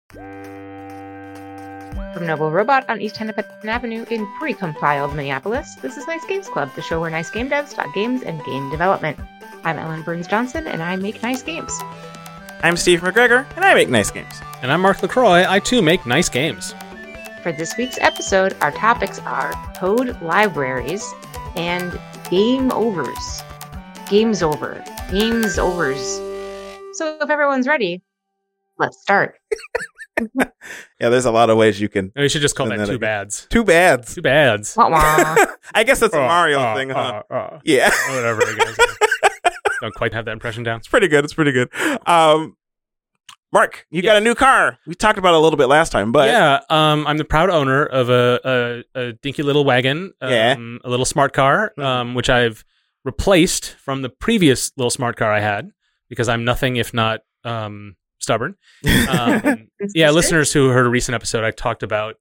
From Noble Robot on East Hennepin Avenue in pre-compiled Minneapolis, this is Nice Games Club, the show where nice game devs talk games and game development. I'm Ellen Burns-Johnson, and I make nice games. I'm Steve McGregor, and I make nice games. And I'm Mark LaCroix. I, too, make nice games. For this week's episode, our topics are code libraries and game overs. Games over. Games overs. So if everyone's ready, let's start. Yeah, there's a lot of ways you can... We should just call that two bads. Two bads. Two bads. Wah, wah. I guess that's a Mario thing, huh? Yeah. Whatever, I guess. Don't quite have that impression down. It's pretty good. It's pretty good. Mark, you got a new car. We talked about it a little bit last time, but... Yeah, I'm the proud owner of a dinky little wagon, a little smart car, which I've replaced from the previous little smart car I had, because I'm nothing if not stubborn. Listeners who heard a recent episode, I talked about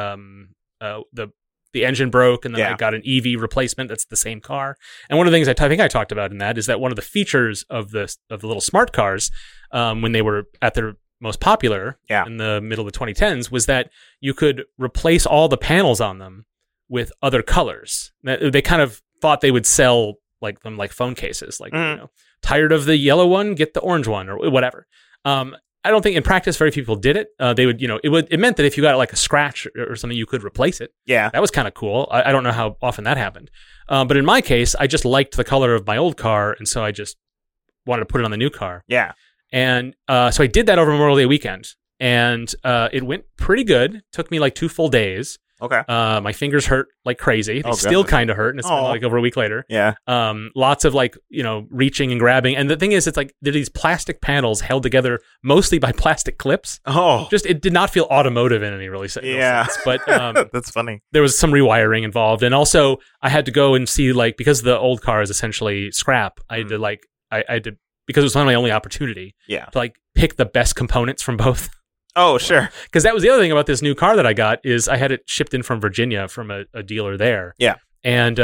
the engine broke, and then I got an EV replacement that's the same car. And one of the things I think I talked about in that is that one of the features of the little smart cars, when they were at their most popular in the middle of the 2010s, was that you could replace all the panels on them with other colors. They kind of thought they would sell like phone cases, tired of the yellow one, get the orange one, or whatever. I don't think in practice very few people did it. They would, it meant that if you got like a scratch or something, you could replace it. Yeah, that was kind of cool. I don't know how often that happened, but in my case, I just liked the color of my old car, and so I just wanted to put it on the new car. Yeah, and so I did that over Memorial Day weekend, and it went pretty good. Took me like 2 full days. Okay. My fingers hurt like crazy. They still kind of hurt, and it's been like over a week later. Yeah. Lots of reaching and grabbing. And the thing is, it's like there are these plastic panels held together mostly by plastic clips. Oh. Just, it did not feel automotive in any really sense. But that's funny. There was some rewiring involved. And also I had to go and see, because the old car is essentially scrap, I had to I had to, because it was my only opportunity to pick the best components from both. Oh, sure. Because that was the other thing about this new car that I got is I had it shipped in from Virginia from a dealer there. Yeah. And,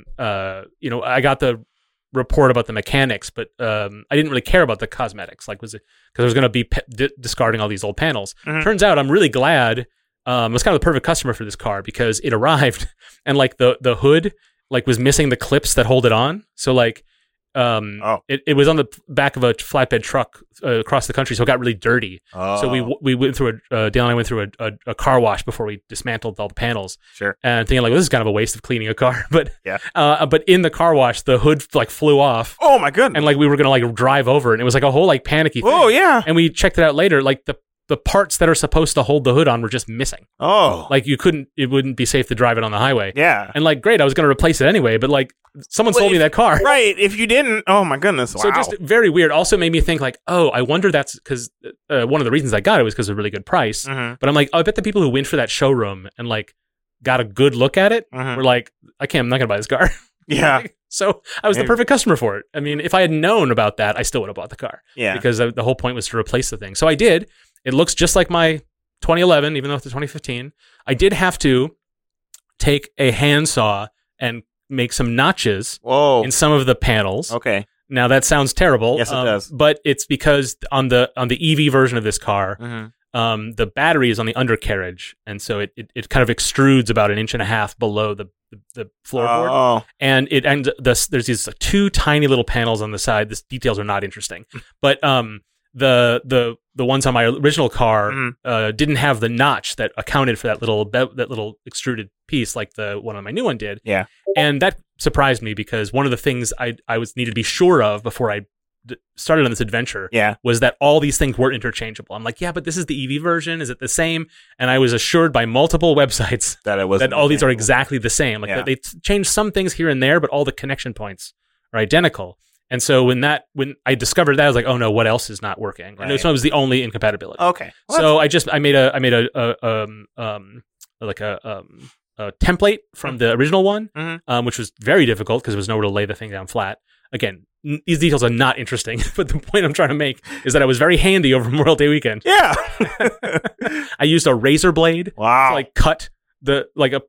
I got the report about the mechanics, but I didn't really care about the cosmetics. Because I was going to be discarding all these old panels. Mm-hmm. Turns out I'm really glad. I was kind of the perfect customer for this car because it arrived and the hood was missing the clips that hold it on. So it was on the back of a flatbed truck across the country, so it got really dirty. So we went through Dale and I went through a car wash before we dismantled all the panels. Sure. And thinking this is kind of a waste of cleaning a car, but but in the car wash, the hood flew off. Oh my goodness! And we were gonna drive over, and it was a whole panicky thing. Oh yeah. And we checked it out later. The parts that are supposed to hold the hood on were just missing. Oh. It wouldn't be safe to drive it on the highway. Yeah. And great, I was going to replace it anyway, but someone sold me that car. Right. If you didn't, oh my goodness. Wow. So just very weird. Also made me think I wonder that's because one of the reasons I got it was because of a really good price. Mm-hmm. But I'm I bet the people who went for that showroom and got a good look at it were I'm not going to buy this car. Yeah. So I was the perfect customer for it. I mean, if I had known about that, I still would have bought the car. Yeah. Because the whole point was to replace the thing. So I did. It looks just like my 2011, even though it's a 2015. I did have to take a handsaw and make some notches in some of the panels. Okay. Now that sounds terrible. Yes, it does. But it's because on the EV version of this car, the battery is on the undercarriage, and so it kind of extrudes about 1.5 inches below the floorboard. Oh. And there's these 2 tiny little panels on the side. These details are not interesting, but the ones on my original car didn't have the notch that accounted for that little extruded piece like the one on my new one did. Yeah. And that surprised me because one of the things I needed to be sure of before I started on this adventure was that all these things were interchangeable. I'm but this is the EV version. Is it the same? And I was assured by multiple websites that all these are exactly the same. They changed some things here and there, but all the connection points are identical. And so when I discovered that, I was oh no, what else is not working? Right. And so it was the only incompatibility. Okay. Well, so I made a template from the original one, which was very difficult because there was nowhere to lay the thing down flat. Again, these details are not interesting, but the point I'm trying to make is that I was very handy over Memorial Day weekend. Yeah. I used a razor blade to cut the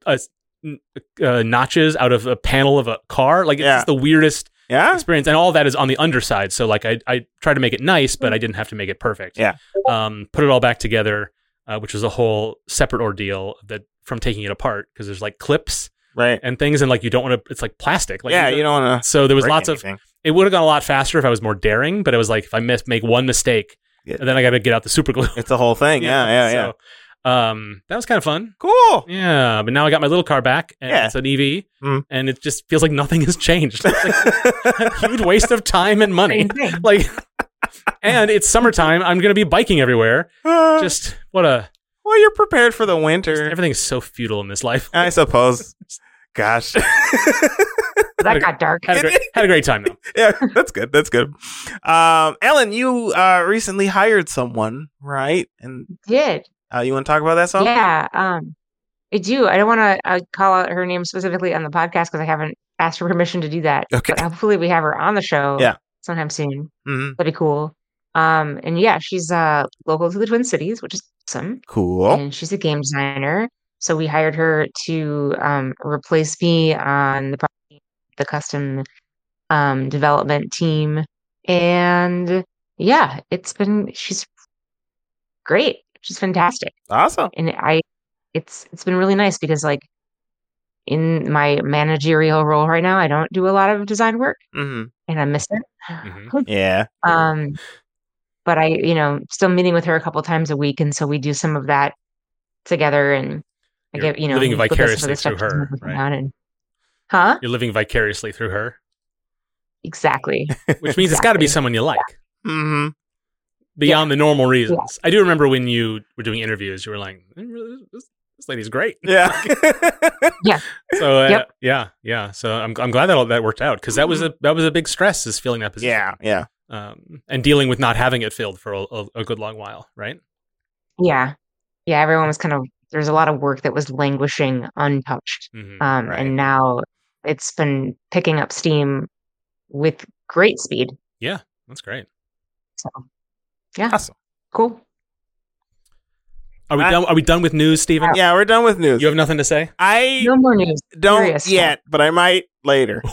notches out of a panel of a car. It's just the weirdest experience, and all of that is on the underside. So I tried to make it nice, but I didn't have to make it perfect. Yeah. Put it all back together. which was a whole separate ordeal that from taking it apart because there's like clips right and things, and like you don't want to. It's like plastic. Like, you don't want to. So there was lots anything. of. It would have gone a lot faster if I was more daring, but it was like if I make one mistake, and then I got to get out the super glue. It's the whole thing. Yeah. So, that was kind of fun. Cool. Yeah, but now I got my little car back, and it's an EV, and it just feels like nothing has changed. It's like a huge waste of time and money. Like, and it's summertime. I'm going to be biking everywhere. Just what a. Well, you're prepared for the winter. Everything's so futile in this life. I suppose. Gosh. That got dark. Had a great time, though. Yeah, that's good. That's good. Ellen, you recently hired someone, right? And Did. You want to talk about that song? Yeah, I do. I don't want to call out her name specifically on the podcast because I haven't asked for permission to do that. Okay. But hopefully we have her on the show sometime soon. Mm-hmm. That'd be cool. And yeah, she's local to the Twin Cities, which is awesome. Cool. And she's a game designer. So we hired her to replace me on the custom development team. And yeah, she's great. She's fantastic. Awesome. And it's been really nice because like in my managerial role right now, I don't do a lot of design work and I miss it. Yeah. But I, still meeting with her a couple times a week. And so we do some of that together and I get, living vicariously through her, right? You're living vicariously through her. Exactly. Which means it's got to be someone you like. Mm-hmm. Beyond the normal reasons. I do remember when you were doing interviews, you were like, this lady's great. Yeah. Yeah. So, yeah. So I'm glad that all that worked out because that was a big stress is filling that position. Yeah. And dealing with not having it filled for a good long while, right? Yeah. Yeah. Everyone was there's a lot of work that was languishing untouched. Right. And now it's been picking up steam with great speed. Yeah. That's great. So, yeah. Awesome. Cool. Are we done with news, Stephen? Yeah, we're done with news. You have nothing to say? No more news. Don't yet, but I might later.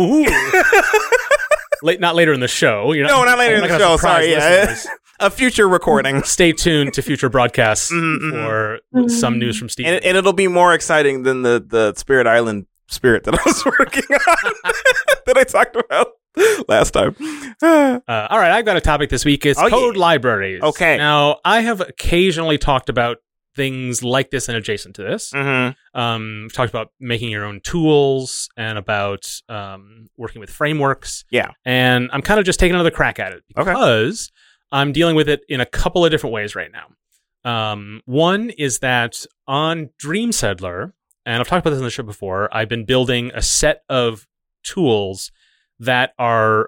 Not later in the show. Not later in the show. Sorry, a future recording. Stay tuned to future broadcasts for some news from Stephen. And it'll be more exciting than the Spirit Island spirit that I was working on that I talked about last time. All right, I've got a topic this week. It's code libraries. Okay. Now, I have occasionally talked about things like this and adjacent to this. Mm-hmm. Talked about making your own tools and about working with frameworks. Yeah. And I'm kind of just taking another crack at it because I'm dealing with it in a couple of different ways right now. One is that on Dream Settler, and I've talked about this on the show before, I've been building a set of tools that are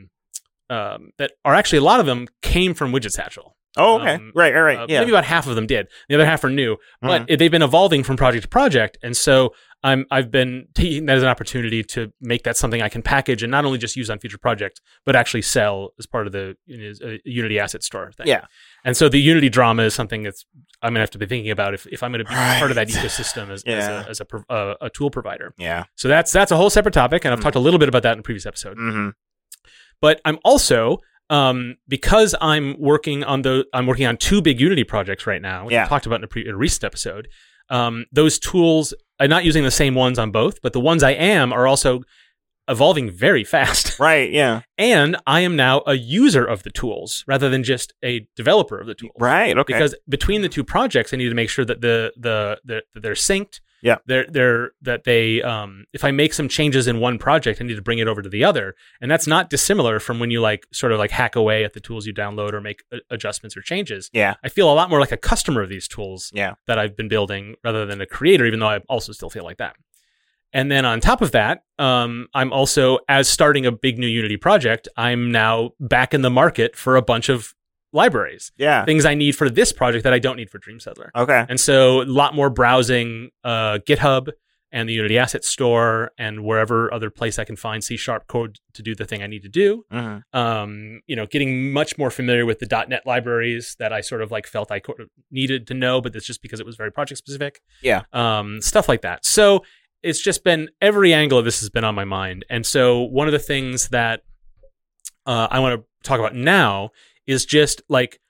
actually, a lot of them came from Widget Satchel. Oh, okay. Right. Yeah. Maybe about half of them did. The other half are new, but they've been evolving from project to project. And so I've been taking that as an opportunity to make that something I can package and not only just use on future projects, but actually sell as part of the Unity asset store thing. Yeah. And so the Unity drama is something that's I'm going to have to be thinking about if I'm going to be part of that ecosystem as a tool provider. Yeah. So that's a whole separate topic. And I've talked a little bit about that in a previous episode. Mm-hmm. But I'm also, because I'm working on two big Unity projects right now, which I talked about in a recent episode. Those tools, I'm not using the same ones on both, but the ones I am are also evolving very fast. Right, yeah. And I am now a user of the tools rather than just a developer of the tools. Right, okay. Because between the two projects, I need to make sure that that they're synced. Yeah. That they if I make some changes in one project, I need to bring it over to the other. And that's not dissimilar from when you sort of hack away at the tools you download or make adjustments or changes. Yeah. I feel a lot more like a customer of these tools that I've been building rather than a creator, even though I also still feel like that. And then on top of that, I'm also, as starting a big new Unity project, I'm now back in the market for a bunch of libraries. Yeah. Things I need for this project that I don't need for Dream Settler. Okay. And so a lot more browsing GitHub and the Unity Asset Store and wherever other place I can find C# code to do the thing I need to do. Mm-hmm. Getting much more familiar with the .NET libraries that I sort of felt I needed to know, but it's just because it was very project specific. Yeah. Stuff like that. So it's just been, every angle of this has been on my mind. And so one of the things that I want to talk about now is just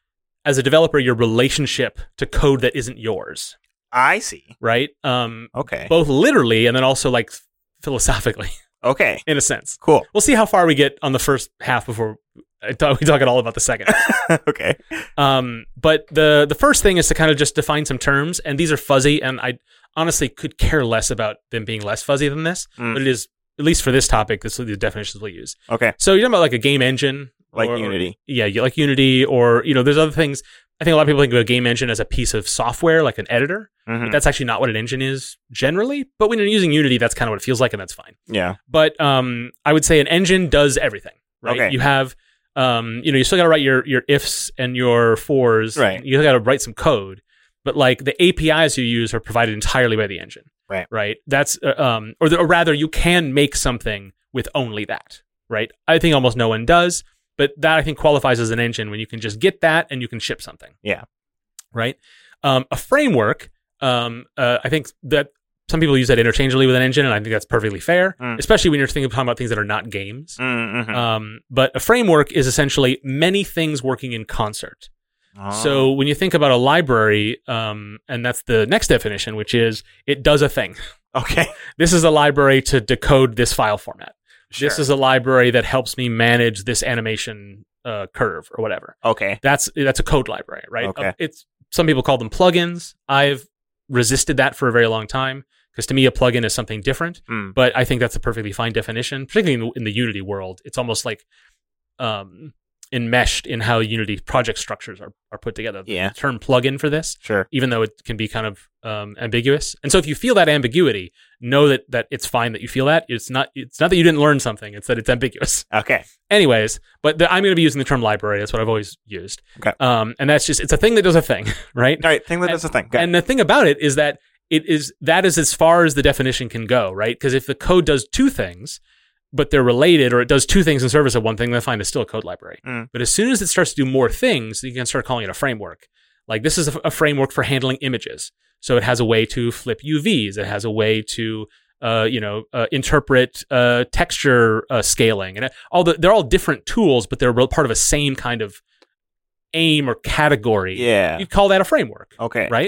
as a developer, your relationship to code that isn't yours. I see. Right? Okay. Both literally and then also like philosophically. Okay. In a sense. Cool. We'll see how far we get on the first half before we talk it all about the second. Okay. But the first thing is to kind of just define some terms, and these are fuzzy, and I honestly could care less about them being less fuzzy than this, but it is, at least for this topic, this are the definitions we'll use. Okay. So you're talking about like a game engine. Like Unity. Like Unity, or, there's other things. I think a lot of people think of a game engine as a piece of software, like an editor. But that's actually not what an engine is generally. But when you're using Unity, that's kind of what it feels like, and that's fine. Yeah. But I would say an engine does everything, right? Okay. You have, you still got to write your ifs and your fors. Right. You got to write some code. But like the APIs you use are provided entirely by the engine. Right. Right. That's, or rather, you can make something with only that. Right. I think almost no one does. But that, I think, qualifies as an engine when you can just get that and you can ship something. Yeah. Right? A framework, I think that some people use that interchangeably with an engine, and I think that's perfectly fair, especially when you're talking about things that are not games. But a framework is essentially many things working in concert. Oh. So when you think about a library, and that's the next definition, which is it does a thing. Okay. This is a library to decode this file format. Sure. This is a library that helps me manage this animation curve or whatever. Okay. That's a code library, right? Okay. Some people call them plugins. I've resisted that for a very long time because to me a plugin is something different. But I think that's a perfectly fine definition, particularly in the Unity world. It's almost like enmeshed in how Unity project structures are put together. Yeah. The term plugin for this, sure, even though it can be kind of ambiguous. And so if you feel that ambiguity, know that it's fine that you feel that. It's not that you didn't learn something. It's that it's ambiguous. Okay. Anyways, but I'm going to be using the term library. That's what I've always used. Okay. And that's just, it's a thing that does a thing, right? All right. Thing that does a thing. And the thing about it is that that is as far as the definition can go, right? Because if the code does two things, but they're related, or it does two things in service of one thing, then fine, it's still a code library. But as soon as it starts to do more things, you can start calling it a framework. Like this is a framework for handling images. So it has a way to flip UVs. It has a way to, interpret texture scaling, and they're all different tools, but they're part of a same kind of aim or category. Yeah, you'd call that a framework. Okay, right?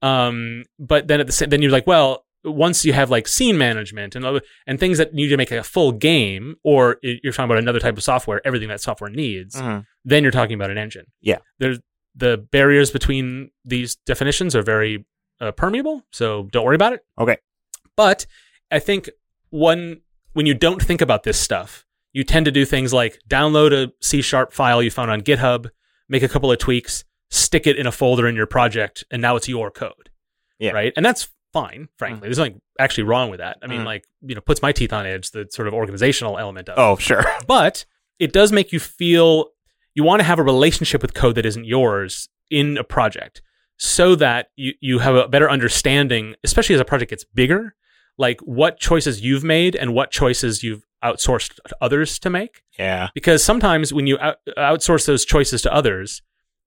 But then then you're like, well, once you have like scene management and things that need to make a full game, or you're talking about another type of software, everything that software needs, then you're talking about an engine. Yeah. There's the barriers between these definitions are very permeable, so don't worry about it. Okay. But I think when you don't think about this stuff, you tend to do things like download a C# file you found on GitHub, make a couple of tweaks, stick it in a folder in your project, and now it's your code. Yeah. Right? And that's fine, frankly. There's nothing actually wrong with that. I mean, puts my teeth on edge, the sort of organizational element of it. Oh, sure. But it does make you feel you want to have a relationship with code that isn't yours in a project so that you have a better understanding, especially as a project gets bigger, like what choices you've made and what choices you've outsourced to others to make. Yeah. Because sometimes when you outsource those choices to others,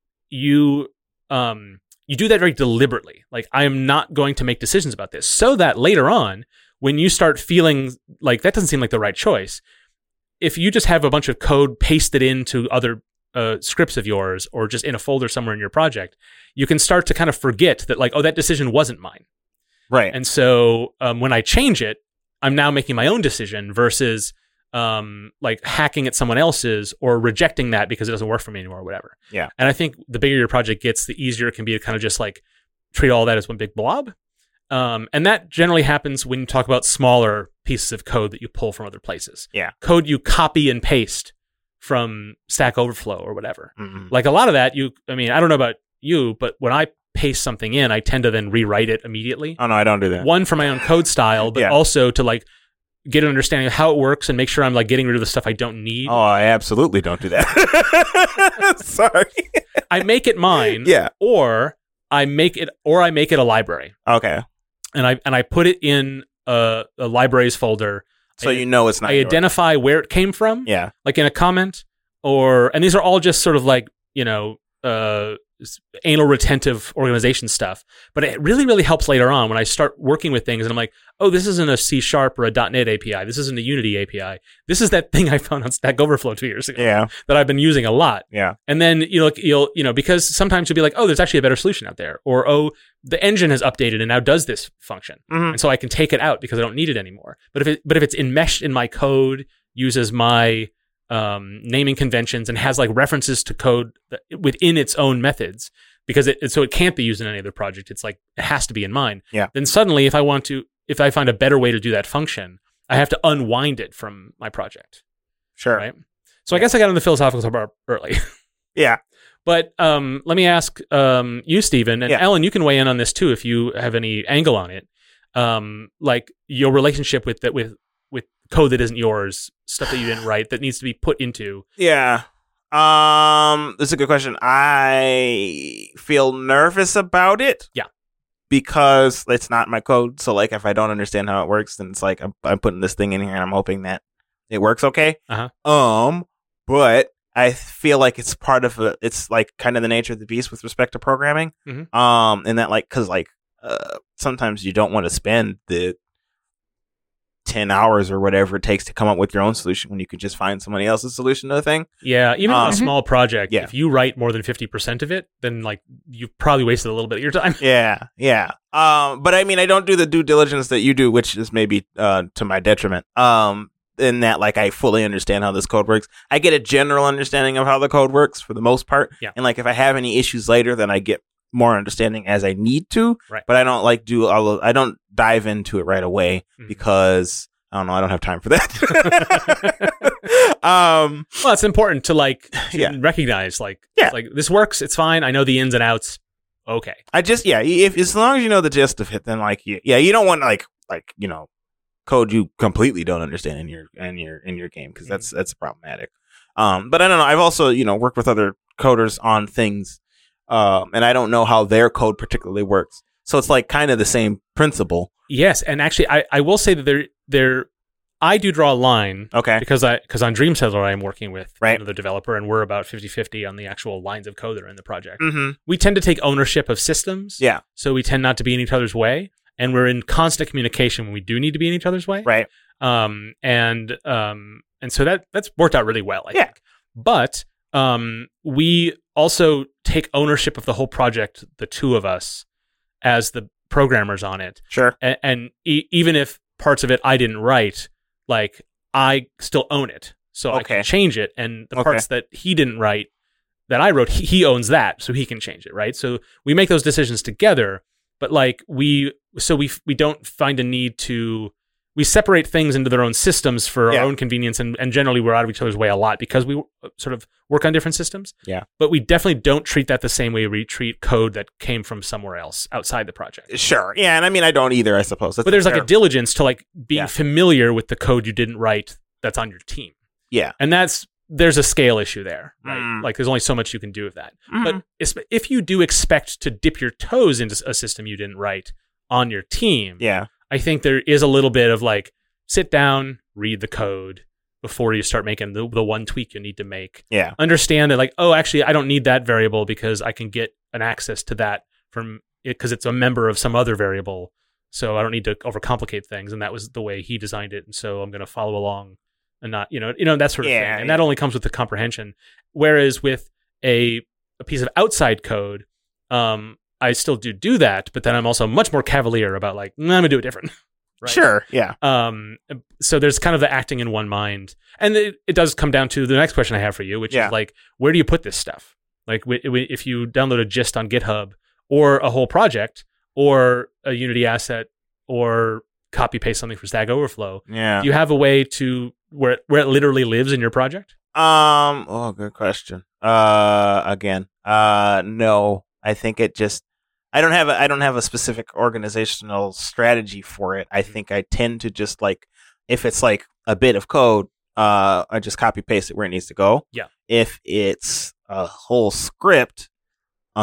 you do that very deliberately. Like, I am not going to make decisions about this, so that later on, when you start feeling like that doesn't seem like the right choice, if you just have a bunch of code pasted into other scripts of yours or just in a folder somewhere in your project, you can start to kind of forget that, like, oh, that decision wasn't mine. Right. And so when I change it, I'm now making my own decision versus like hacking at someone else's or rejecting that because it doesn't work for me anymore or whatever. Yeah. And I think the bigger your project gets, the easier it can be to kind of just like treat all that as one big blob. And that generally happens when you talk about smaller pieces of code that you pull from other places. Yeah. Code you copy and paste from Stack Overflow or whatever. Mm-hmm. Like a lot of that, I don't know about you, but when I paste something in, I tend to then rewrite it immediately. Oh, no, I don't do that. One, for my own code style, but also to like get an understanding of how it works and make sure I'm like getting rid of the stuff I don't need. Oh, I absolutely don't do that. Sorry. I make it mine. Yeah. Or I make it a library. Okay. And I put it in a libraries folder. So you know it's not yours. Identify where it came from. Yeah. Like in a comment and these are all just sort of like, anal retentive organization stuff. But it really, really helps later on when I start working with things and I'm like, oh, this isn't a C# or a .NET API. This isn't a Unity API. This is that thing I found on Stack Overflow 2 years ago that I've been using a lot. Yeah. And then you'll because sometimes you'll be like, oh, there's actually a better solution out there, or oh, the engine has updated and now does this function, and so I can take it out because I don't need it anymore. But if it's enmeshed in my code, uses my naming conventions and has like references to code within its own methods, because so it can't be used in any other project. It's like it has to be in mine. Yeah. Then suddenly, if I find a better way to do that function, I have to unwind it from my project. Sure. Right. So I guess I got into the philosophical part early. Yeah. But let me ask you, Stephen, and Ellen, you can weigh in on this too if you have any angle on it. Like your relationship with code that isn't yours, stuff that you didn't write that needs to be put into. Yeah. That's a good question. I feel nervous about it. Yeah. Because it's not my code. So like if I don't understand how it works, then it's like I'm putting this thing in here and I'm hoping that it works okay. Uh-huh. But I feel like it's part of it's like kind of the nature of the beast with respect to programming. Mm-hmm. And that like, cause like, sometimes you don't want to spend the 10 hours or whatever it takes to come up with your own solution when you could just find somebody else's solution to the thing. Yeah, even in a small project, if you write more than 50% of it, then like you've probably wasted a little bit of your time. Yeah. But I mean, I don't do the due diligence that you do, which is maybe to my detriment. In that, like, I fully understand how this code works. I get a general understanding of how the code works for the most part. Yeah. And like, if I have any issues later, then I get more understanding as I need to. Right. But I don't like I don't dive into it right away because I don't know. I don't have time for that. Well, it's important to like recognize like this works. It's fine. I know the ins and outs. Okay. I just if as long as you know the gist of it, then like you don't want like code you completely don't understand in your game, because that's problematic. But I don't know. I've also worked with other coders on things, and I don't know how their code particularly works. So it's like kind of the same principle. Yes, and actually, I will say that I do draw a line. Okay. Because on Dream Settler I'm working with right. the developer, and we're about 50-50 on the actual lines of code that are in the project. Mm-hmm. We tend to take ownership of systems. Yeah. So we tend not to be in each other's way, and we're in constant communication when we do need to be in each other's way. Right. And so that's worked out really well, I think. But we also take ownership of the whole project, the two of us, as the programmers on it. Sure. And even if parts of it I didn't write, like I still own it, so I can change it. And the parts that he didn't write that I wrote, he owns that, so he can change it, right? So we make those decisions together. But like we don't find a need to. We separate things into their own systems for our own convenience, and generally we're out of each other's way a lot because we sort of work on different systems. Yeah. But we definitely don't treat that the same way we treat code that came from somewhere else outside the project. Sure. Yeah, and I mean, I don't either, I suppose. But there's like a diligence to like being familiar with the code you didn't write that's on your team. Yeah. And there's a scale issue there, right? Like there's only so much you can do with that. But if you do expect to dip your toes into a system you didn't write on your team, I think there is a little bit of like, sit down, read the code before you start making the one tweak you need to make. Yeah. Understand that like, oh, actually, I don't need that variable because I can get an access to that from it because it's a member of some other variable. So I don't need to overcomplicate things. And that was the way he designed it. And so I'm going to follow along and not, that sort of thing. And that only comes with the comprehension. Whereas with a piece of outside code, I still do that, but then I'm also much more cavalier about like, I'm going to do it different. Right? Sure. Yeah. So there's kind of the acting in one mind. And it does come down to the next question I have for you, which is like, where do you put this stuff? Like if you download a gist on GitHub or a whole project or a Unity asset or copy paste something for Stack Overflow, do you have a way to where it literally lives in your project? Good question. Again, no. I think it just I don't have a specific organizational strategy for it. I think I tend to just like if it's like a bit of code, I just copy paste it where it needs to go. Yeah. If it's a whole script, then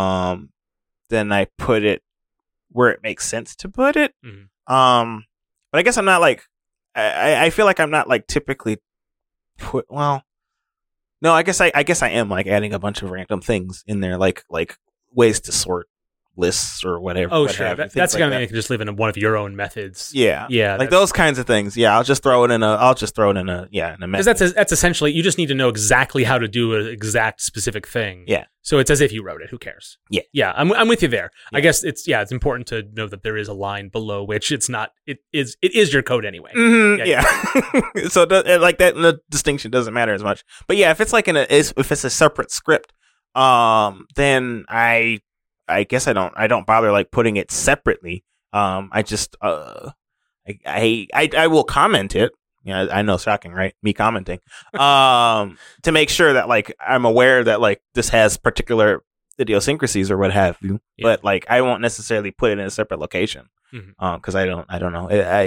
I put it where it makes sense to put it. Mm-hmm. But I guess I'm not like I feel like I'm not like typically No, I guess I am like adding a bunch of random things in there, like ways to sort lists or whatever. Oh, sure. That's the kind of thing you can just leave in one of your own methods. Yeah. Yeah. Like those kinds of things. Yeah. I'll just throw it in a method. Because that's essentially, you just need to know exactly how to do an exact specific thing. Yeah. So it's as if you wrote it. Who cares? Yeah. Yeah. I'm with you there. Yeah. I guess it's important to know that there is a line below which it is your code anyway. Mm-hmm. Yeah. So like that, the distinction doesn't matter as much. But yeah, if it's like if it's a separate script, then I guess I don't bother like putting it separately. I just I will comment it. Yeah, I know, shocking, right? Me commenting. To make sure that like I'm aware that like this has particular idiosyncrasies or what have you. Yeah. But like I won't necessarily put it in a separate location. Because I don't know.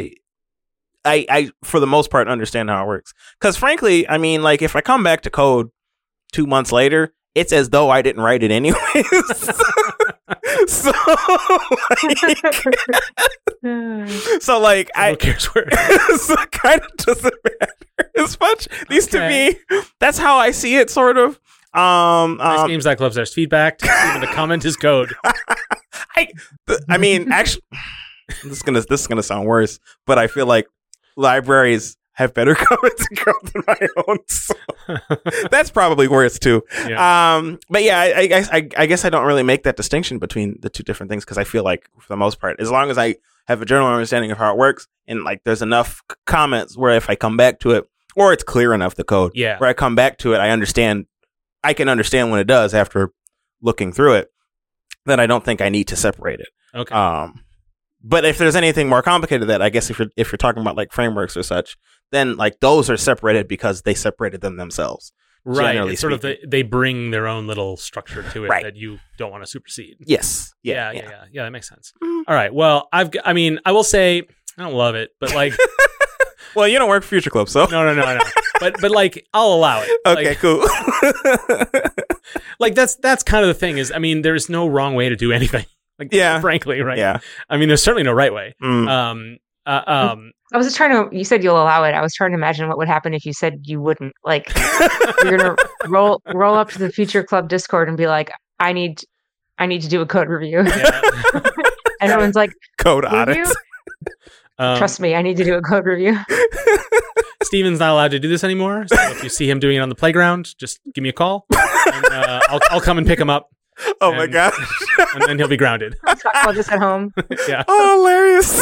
I for the most part understand how it works. Because frankly, I mean, like if I come back to code 2 months later, it's as though I didn't write it anyways. So like who cares where so it kind of doesn't matter as much. At least to me, that's how I see it, sort of. Nice Games Club, there's feedback. Even the comment is code. I mean, actually, this is gonna sound worse, but I feel like libraries have better comments in code than my own. So that's probably worse too. Yeah. But yeah, I guess I don't really make that distinction between the two different things because I feel like for the most part, as long as I have a general understanding of how it works and like there's enough comments where if I come back to it or it's clear enough, the code, where I come back to it, I can understand when it does after looking through it, then I don't think I need to separate it. Okay. But if there's anything more complicated that I guess if you're talking about like frameworks or such, then like those are separated because they separated them themselves. Right. It's sort of they bring their own little structure to it that you don't want to supersede. Yes. Yeah, that makes sense. All right. Well, I will say I don't love it, but like well, you don't work for Future Club, so no. But like I'll allow it. Okay, like, cool. Like that's kind of the thing is, I mean, there's no wrong way to do anything. Like, frankly, right? Yeah. I mean, there's certainly no right way. I was just trying to. You said you'll allow it. I was trying to imagine what would happen if you said you wouldn't. Like, you're gonna roll up to the Future Club Discord and be like, "I need to do a code review." Yeah. And everyone's like, "Code audit." Trust me, I need to do a code review. Steven's not allowed to do this anymore. So if you see him doing it on the playground, just give me a call, and I'll come and pick him up. Oh my gosh. And then he'll be grounded. I'll just at home. Yeah. Oh, hilarious.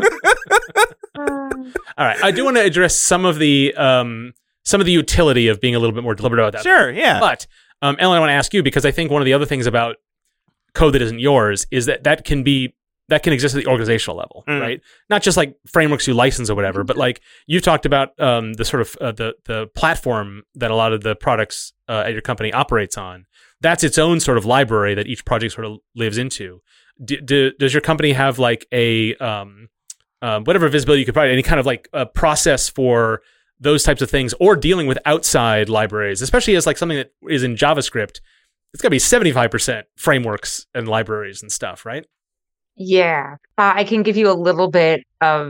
All right. I do want to address some of the utility of being a little bit more deliberate about that. Sure, yeah. But Ellen, I want to ask you because I think one of the other things about code that isn't yours is that can exist at the organizational level, right? Not just like frameworks you license or whatever, but like you've talked about the sort of the platform that a lot of the products at your company operates on. That's its own sort of library that each project sort of lives into. Does your company have like a whatever visibility you could provide, any kind of like a process for those types of things, or dealing with outside libraries, especially as like something that is in JavaScript? It's got to be 75% frameworks and libraries and stuff, right? Yeah, I can give you a little bit.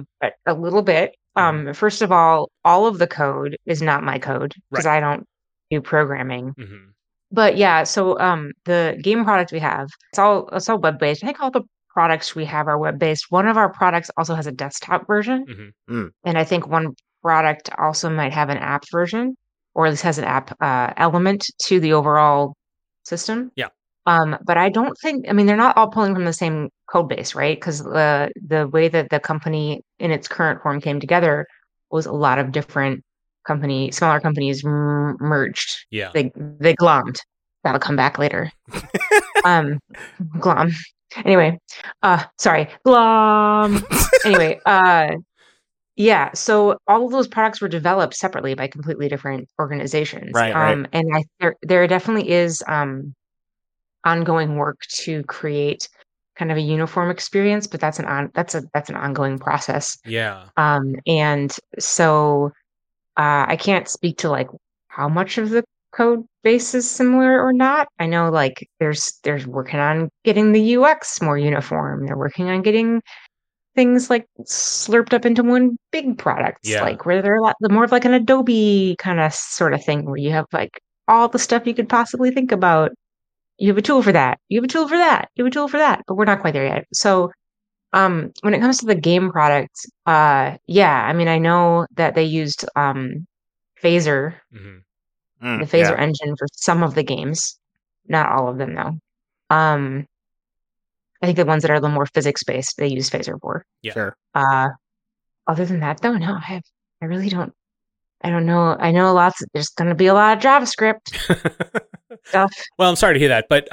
First of all of the code is not my code because I don't do programming. Mm-hmm. But yeah, so the game product we have, it's all web-based. I think all the products we have are web-based. One of our products also has a desktop version. Mm-hmm. And I think one product also might have an app version, or at least has an app element to the overall system. Yeah. But I don't think, I mean, they're not all pulling from the same code base, right? Because the way that the company in its current form came together was a lot of different smaller companies merged. Yeah. They glommed. That'll come back later. Glom. Anyway, sorry. Glom. Anyway, yeah. So all of those products were developed separately by completely different organizations. Right. And there definitely is ongoing work to create kind of a uniform experience, but that's an ongoing process. Yeah. And so I can't speak to like how much of the code base is similar or not. I know like there's working on getting the UX more uniform. They're working on getting things like slurped up into one big product, like where they're more of like an Adobe kind of sort of thing where you have like all the stuff you could possibly think about. You have a tool for that. You have a tool for that. You have a tool for that. But we're not quite there yet. So when it comes to the game product, yeah, I mean, I know that they used Phaser, the Phaser engine for some of the games. Not all of them, though. I think the ones that are a little more physics-based, they use Phaser for. Yeah. Sure. Other than that, though, no, I really don't. I don't know. I know there's going to be a lot of JavaScript stuff. Well, I'm sorry to hear that, but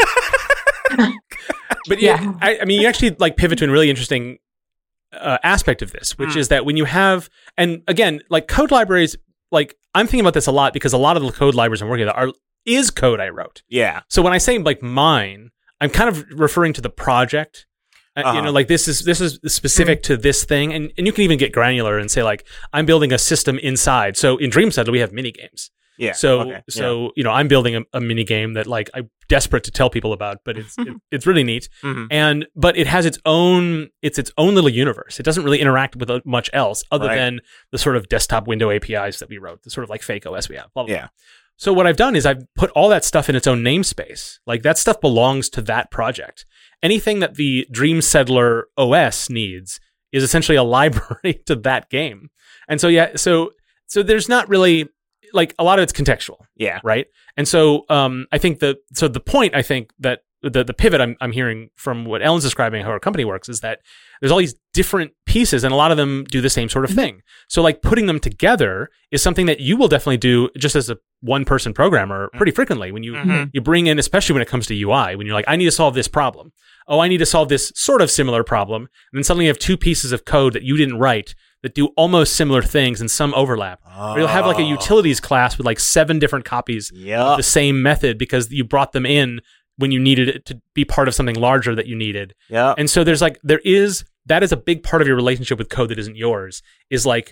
but yeah, I mean, you actually like pivot to a really interesting aspect of this, which is that when you have, and again, like code libraries, like I'm thinking about this a lot because a lot of the code libraries I'm working with is code I wrote. Yeah. So when I say like mine, I'm kind of referring to the project. You know, like this is specific to this thing, and you can even get granular and say like I'm building a system inside. So in Dream Settler we have mini games. Yeah. So you know I'm building a mini game that like I'm desperate to tell people about, but it's really neat. But it has its own little universe. It doesn't really interact with much else other than the sort of desktop window APIs that we wrote, the sort of like fake OS we have. Blah, blah, blah. So what I've done is I've put all that stuff in its own namespace. Like that stuff belongs to that project. Anything that the Dream Settler OS needs is essentially a library to that game. And so, so there's not really like a lot of it's contextual. Yeah. Right. And so, I think the point I think that the pivot I'm hearing from what Ellen's describing how her company works is that there's all these different pieces and a lot of them do the same sort of thing. So like putting them together is something that you will definitely do just as a one-person programmer pretty frequently when you bring in, especially when it comes to UI, when you're like, I need to solve this problem. Oh, I need to solve this sort of similar problem. And then suddenly you have two pieces of code that you didn't write that do almost similar things and some overlap. Or you'll have like a utilities class with like 7 different copies of the same method because you brought them in when you needed it to be part of something larger that you needed. Yeah. And so that is a big part of your relationship with code that isn't yours, is like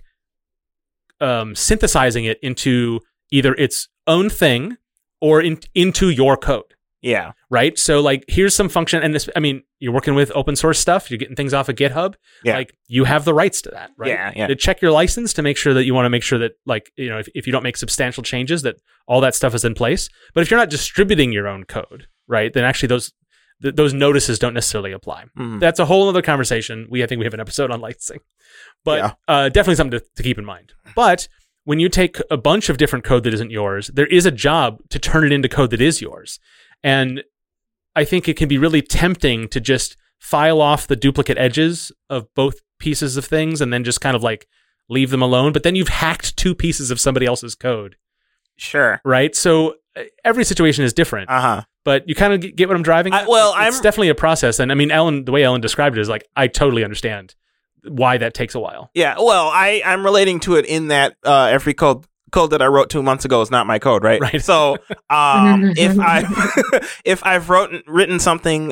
synthesizing it into either its own thing or into your code. Yeah. Right. So like, here's some function. And this, I mean, you're working with open source stuff. You're getting things off of GitHub. Yeah. Like you have the rights to that. Right. Yeah. To check your license to make sure that you want to make sure that like, you know, if you don't make substantial changes, that all that stuff is in place. But if you're not distributing your own code, right, then actually those notices don't necessarily apply. That's a whole other conversation. I think we have an episode on licensing, but definitely something to keep in mind. But when you take a bunch of different code that isn't yours, there is a job to turn it into code that is yours. And I think it can be really tempting to just file off the duplicate edges of both pieces of things and then just kind of like leave them alone. But then you've hacked 2 pieces of somebody else's code. Sure. Right? So every situation is different. But you kind of get what I'm driving at? It's definitely a process. And I mean, the way Ellen described it is like, I totally understand why that takes a while. Yeah. Well, I'm relating to it in that every code that I wrote 2 months ago is not my code, right? Right. So if I've written something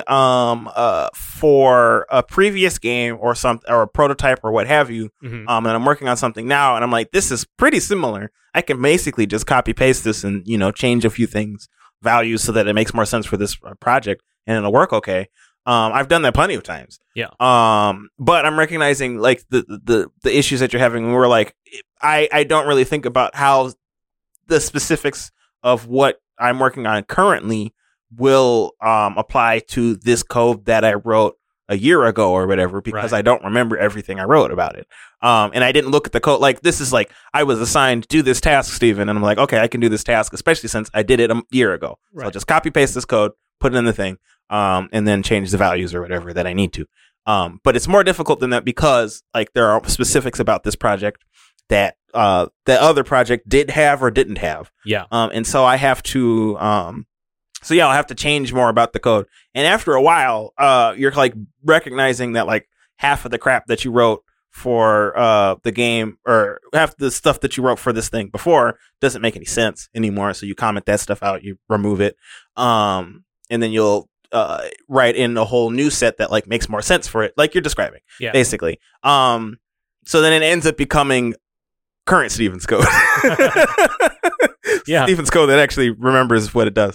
for a previous game or a prototype or what have you, and I'm working on something now, and I'm like, this is pretty similar. I can basically just copy paste this and change a few values so that it makes more sense for this project, and it'll work okay. I've done that plenty of times. Yeah. But I'm recognizing like the issues that you're having. We're like, I don't really think about how the specifics of what I'm working on currently will apply to this code that I wrote a year ago or whatever, because I don't remember everything I wrote about it. And I didn't look at the code. Like, this is like, I was assigned to do this task, Steven. And I'm like, okay, I can do this task, especially since I did it a year ago. So I'll just copy paste this code, put it in the thing, and then change the values or whatever that I need to. But it's more difficult than that because like there are specifics about this project that the other project did have or didn't have. Yeah. And so I have to, I'll have to change more about the code. And after a while, you're like recognizing that like half of the crap that you wrote for the game, or half the stuff that you wrote for this thing before, doesn't make any sense anymore. So you comment that stuff out, you remove it, and then you'll write in a whole new set that like makes more sense for it, like you're describing, basically. So then it ends up becoming current Steven's code. Steven's code that actually remembers what it does.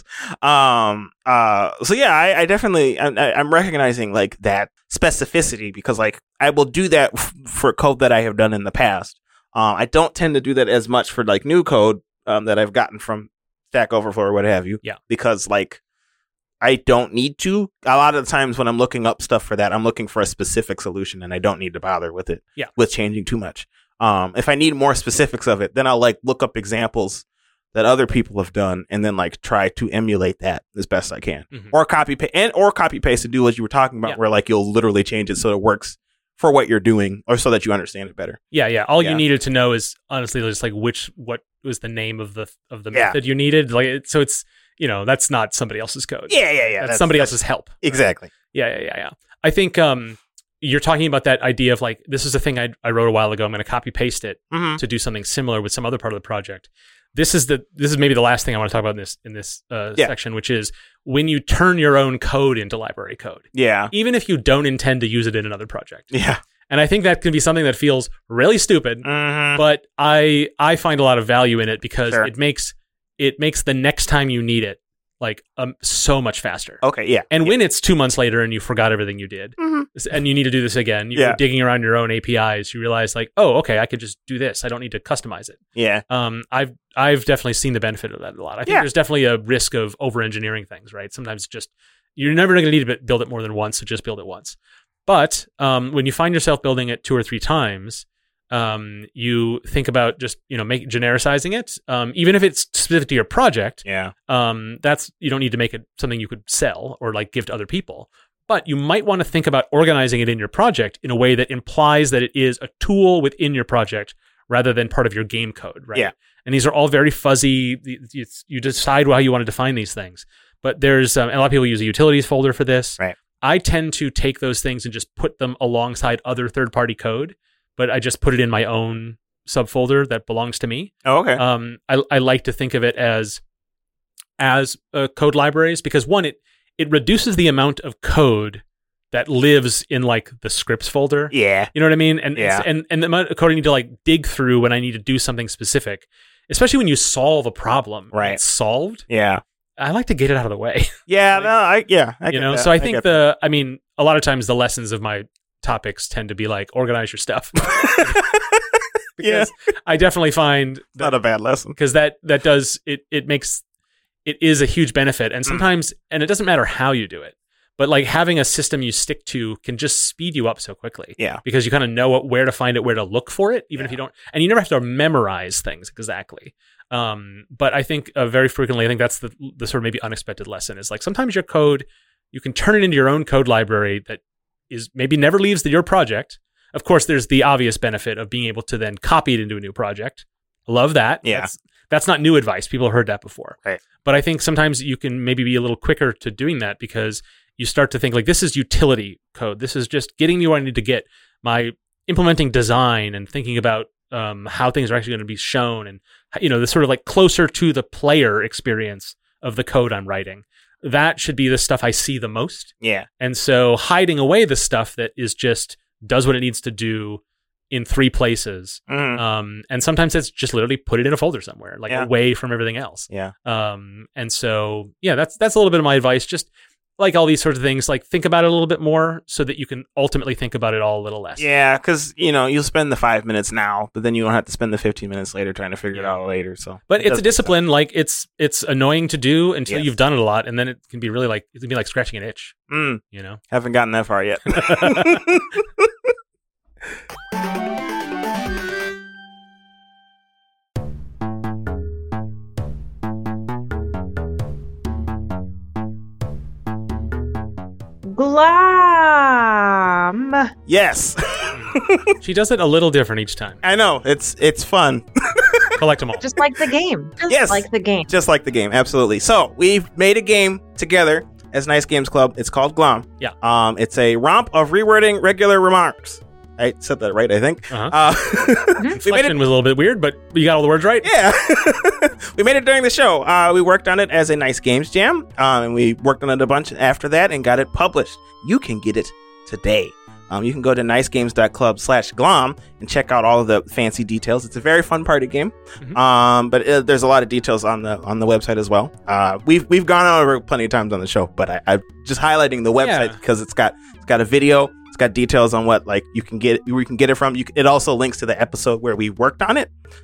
I definitely, I'm recognizing like that specificity, because like I will do that for code that I have done in the past. I don't tend to do that as much for like new code that I've gotten from Stack Overflow or what have you. Yeah. Because like I don't need to. A lot of the times when I'm looking up stuff for that, I'm looking for a specific solution and I don't need to bother with it. Yeah. With changing too much. If I need more specifics of it, then I'll like look up examples that other people have done and then like try to emulate that as best I can. Mm-hmm. Or copy paste and do what you were talking about, where like you'll literally change it so it works for what you're doing or so that you understand it better. Yeah. All you needed to know is honestly just like what was the name of the method you needed. Like so it's that's not somebody else's code. Yeah. That's somebody else's help. Exactly. Yeah. I think you're talking about that idea of like, this is a thing I wrote a while ago. I'm going to copy paste it to do something similar with some other part of the project. This is maybe the last thing I want to talk about in this section, which is when you turn your own code into library code. Yeah. Even if you don't intend to use it in another project. Yeah. And I think that can be something that feels really stupid, but I find a lot of value in it because it makes the next time you need it like so much faster. Okay, yeah. And when it's 2 months later and you forgot everything you did and you need to do this again, you're digging around your own APIs, you realize like, oh, okay, I could just do this. I don't need to customize it. Yeah. I've definitely seen the benefit of that a lot. I think there's definitely a risk of over-engineering things, right? Sometimes just you're never going to need to build it more than once, so just build it once. But when you find yourself building it 2 or 3 times, you think about just genericizing it, even if it's specific to your project. Yeah. That's you don't need to make it something you could sell or like give to other people. But you might want to think about organizing it in your project in a way that implies that it is a tool within your project rather than part of your game code, right? Yeah. And these are all very fuzzy. You decide how you want to define these things. But there's and a lot of people use a utilities folder for this. Right. I tend to take those things and just put them alongside other third-party code, but I just put it in my own subfolder that belongs to me. Oh, okay. I like to think of it as code libraries because one, it reduces the amount of code that lives in like the scripts folder. Yeah. You know what I mean? And and the amount of code I need to like dig through when I need to do something specific, especially when you solve a problem. Right. It's solved. Yeah. I like to get it out of the way. Yeah. I get so I think a lot of times the lessons of my topics tend to be like organize your stuff. Because I definitely find that, not a bad lesson because that does it makes it is a huge benefit, and sometimes and it doesn't matter how you do it, but like having a system you stick to can just speed you up so quickly. Yeah, because you kind of know where to find it, where to look for it, even if you don't, and you never have to memorize things exactly. But I think very frequently, I think that's the sort of maybe unexpected lesson is like sometimes your code you can turn it into your own code library that is maybe never leaves your project. Of course, there's the obvious benefit of being able to then copy it into a new project. I love that. Yeah. That's not new advice. People have heard that before. Right. But I think sometimes you can maybe be a little quicker to doing that because you start to think like this is utility code. This is just getting me where I need to get, my implementing design and thinking about how things are actually going to be shown and the sort of like closer to the player experience of the code I'm writing. That should be the stuff I see the most. Yeah. And so hiding away the stuff that is just does what it needs to do in 3 places. And sometimes it's just literally put it in a folder somewhere, like away from everything else. Yeah. And so, that's a little bit of my advice. Just like all these sorts of things, like think about it a little bit more so that you can ultimately think about it all a little less. Yeah, because, you'll spend the 5 minutes now, but then you don't have to spend the 15 minutes later trying to figure it out later. So, but it's a discipline. Like it's annoying to do until you've done it a lot. And then it can be really like, it can be like scratching an itch, Haven't gotten that far yet. Glom. Yes. She does it a little different each time. I know. It's fun. Collect them all. Just like the game. Yes. Like the game. Just like the game. Absolutely. So we've made a game together as Nice Games Club. It's called Glom. Yeah. It's a romp of rewording regular remarks. I said that right, I think. Inflection was a little bit weird, but you got all the words right. Yeah. We made it during the show. We worked on it as a Nice Games Jam, and we worked on it a bunch after that and got it published. You can get it today. You can go to nicegames.club/glom and check out all of the fancy details. It's a very fun party game, but there's a lot of details on the website as well. We've gone over plenty of times on the show, but I'm just highlighting the website because it's got a video. It's got details on what like you can get, where you can get it from. It also links to the episode where we worked on it.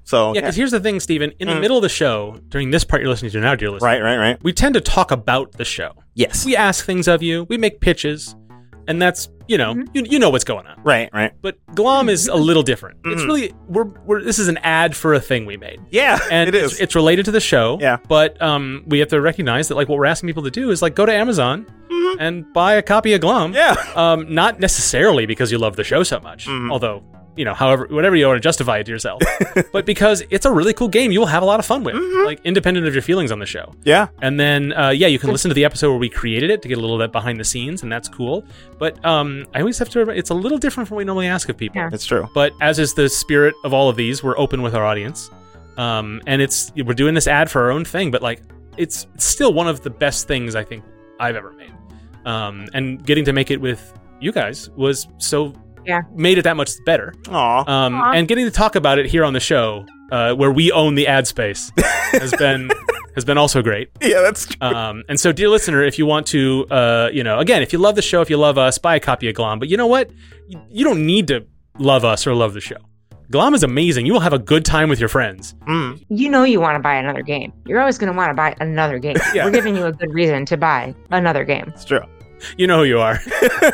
So yeah, because here's the thing, Steven. In the middle of the show, during this part you're listening to now, dear listener, right, we tend to talk about the show. Yes, we ask things of you, we make pitches, and that's you know what's going on. Right. But Glom is a little different. It's really this is an ad for a thing we made. Yeah, and it is. It's related to the show. Yeah, but we have to recognize that like what we're asking people to do is like go to Amazon and buy a copy of Glom. Yeah, not necessarily because you love the show so much, although. However, whatever you want to justify it to yourself, but because it's a really cool game, you will have a lot of fun with, like independent of your feelings on the show. Yeah, and then you can listen to the episode where we created it to get a little bit behind the scenes, and that's cool. But I always have to remember it's a little different from what we normally ask of people. Yeah. It's true. But as is the spirit of all of these, we're open with our audience, and we're doing this ad for our own thing, but like it's still one of the best things I think I've ever made, and getting to make it with you guys was so. Yeah, made it that much better. Aww. And getting to talk about it here on the show, where we own the ad space, has been also great. Yeah, that's true. And so, dear listener, if you want to, again, if you love the show, if you love us, buy a copy of Glom. But you know what? You don't need to love us or love the show. Glom is amazing. You will have a good time with your friends. You know you want to buy another game. You're always going to want to buy another game. Yeah. We're giving you a good reason to buy another game. It's true. You know who you are.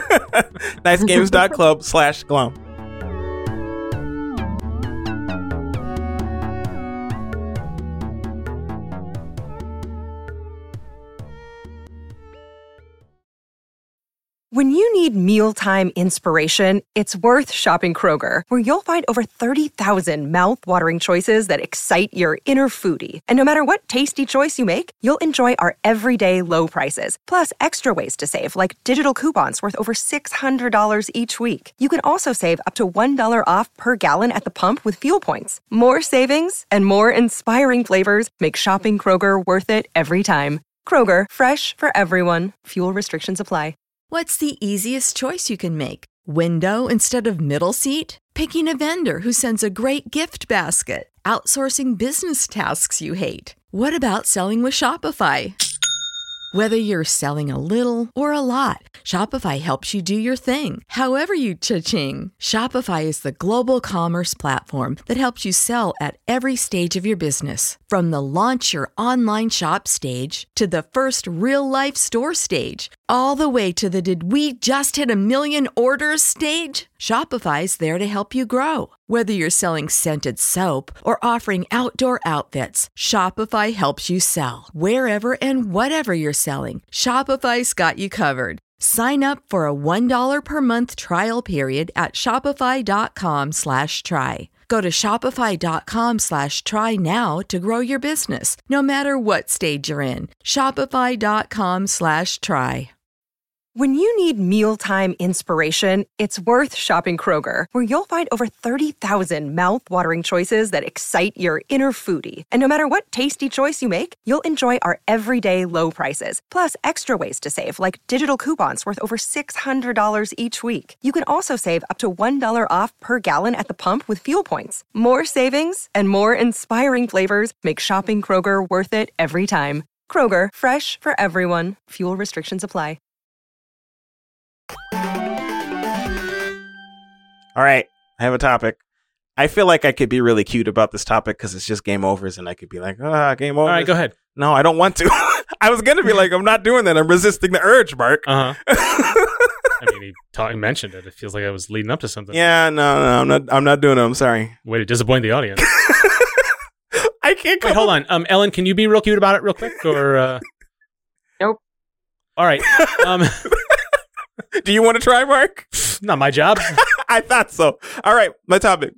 nicegames.club/Glom. When you need mealtime inspiration, it's worth shopping Kroger, where you'll find over 30,000 mouth-watering choices that excite your inner foodie. And no matter what tasty choice you make, you'll enjoy our everyday low prices, plus extra ways to save, like digital coupons worth over $600 each week. You can also save up to $1 off per gallon at the pump with fuel points. More savings and more inspiring flavors make shopping Kroger worth it every time. Kroger, fresh for everyone. Fuel restrictions apply. What's the easiest choice you can make? Window instead of middle seat? Picking a vendor who sends a great gift basket? Outsourcing business tasks you hate? What about selling with Shopify? Whether you're selling a little or a lot, Shopify helps you do your thing, however you cha-ching. Shopify is the global commerce platform that helps you sell at every stage of your business. From the launch your online shop stage to the first real-life store stage, all the way to the did we just hit 1 million orders stage. Shopify's there to help you grow. Whether you're selling scented soap or offering outdoor outfits, Shopify helps you sell. Wherever and whatever you're selling, Shopify's got you covered. Sign up for a $1 per month trial period at shopify.com/try. Go to shopify.com/try now to grow your business, no matter what stage you're in. Shopify.com/try. When you need mealtime inspiration, it's worth shopping Kroger, where you'll find over 30,000 mouth-watering choices that excite your inner foodie. And no matter what tasty choice you make, you'll enjoy our everyday low prices, plus extra ways to save, like digital coupons worth over $600 each week. You can also save up to $1 off per gallon at the pump with fuel points. More savings and more inspiring flavors make shopping Kroger worth it every time. Kroger, fresh for everyone. Fuel restrictions apply. All right, I have a topic. I feel like I could be really cute about this topic because it's just game overs, and I could be like, game over. All right, go ahead. No, I don't want to. I was going to be like, I'm not doing that. I'm resisting the urge, Mark. I mean, he mentioned it. It feels like I was leading up to something. Yeah, no, I'm not doing it. I'm sorry. Way to disappoint the audience. I can't. Wait, hold on. Ellen, can you be real cute about it real quick? Or Nope. All right. Do you want to try, Mark? Not my job. I thought so. All right, my topic.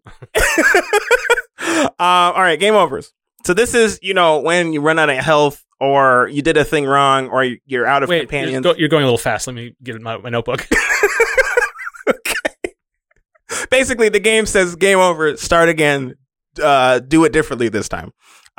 All right, game overs. So this is, when you run out of health or you did a thing wrong or you're out of companions. You're going a little fast. Let me get my notebook. Okay. Basically, the game says game over, start again, do it differently this time.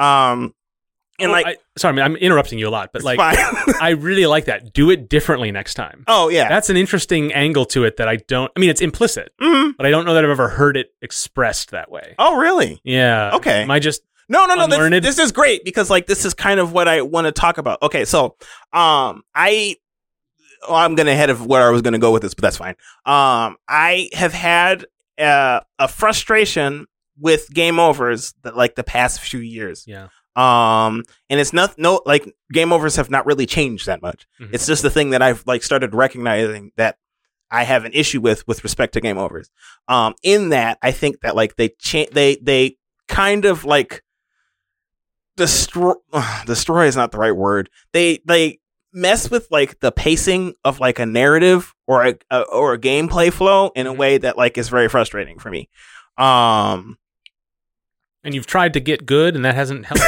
Sorry, I'm interrupting you a lot, but I really like that. Do it differently next time. Oh, yeah. That's an interesting angle to it that it's implicit, but I don't know that I've ever heard it expressed that way. Oh, really? Yeah. Okay. Am I just No. This is great because this is kind of what I want to talk about. Okay, so I'm going ahead of where I was going to go with this, but that's fine. I have had a frustration with game overs that like the past few years. Yeah. And it's like game overs have not really changed that much. Mm-hmm. It's just the thing that I've like started recognizing that I have an issue with respect to game overs. In that I think that like they kind of like destroy is not the right word. They mess with like the pacing of like a narrative or a gameplay flow in a way that like is very frustrating for me. And you've tried to get good, and that hasn't helped.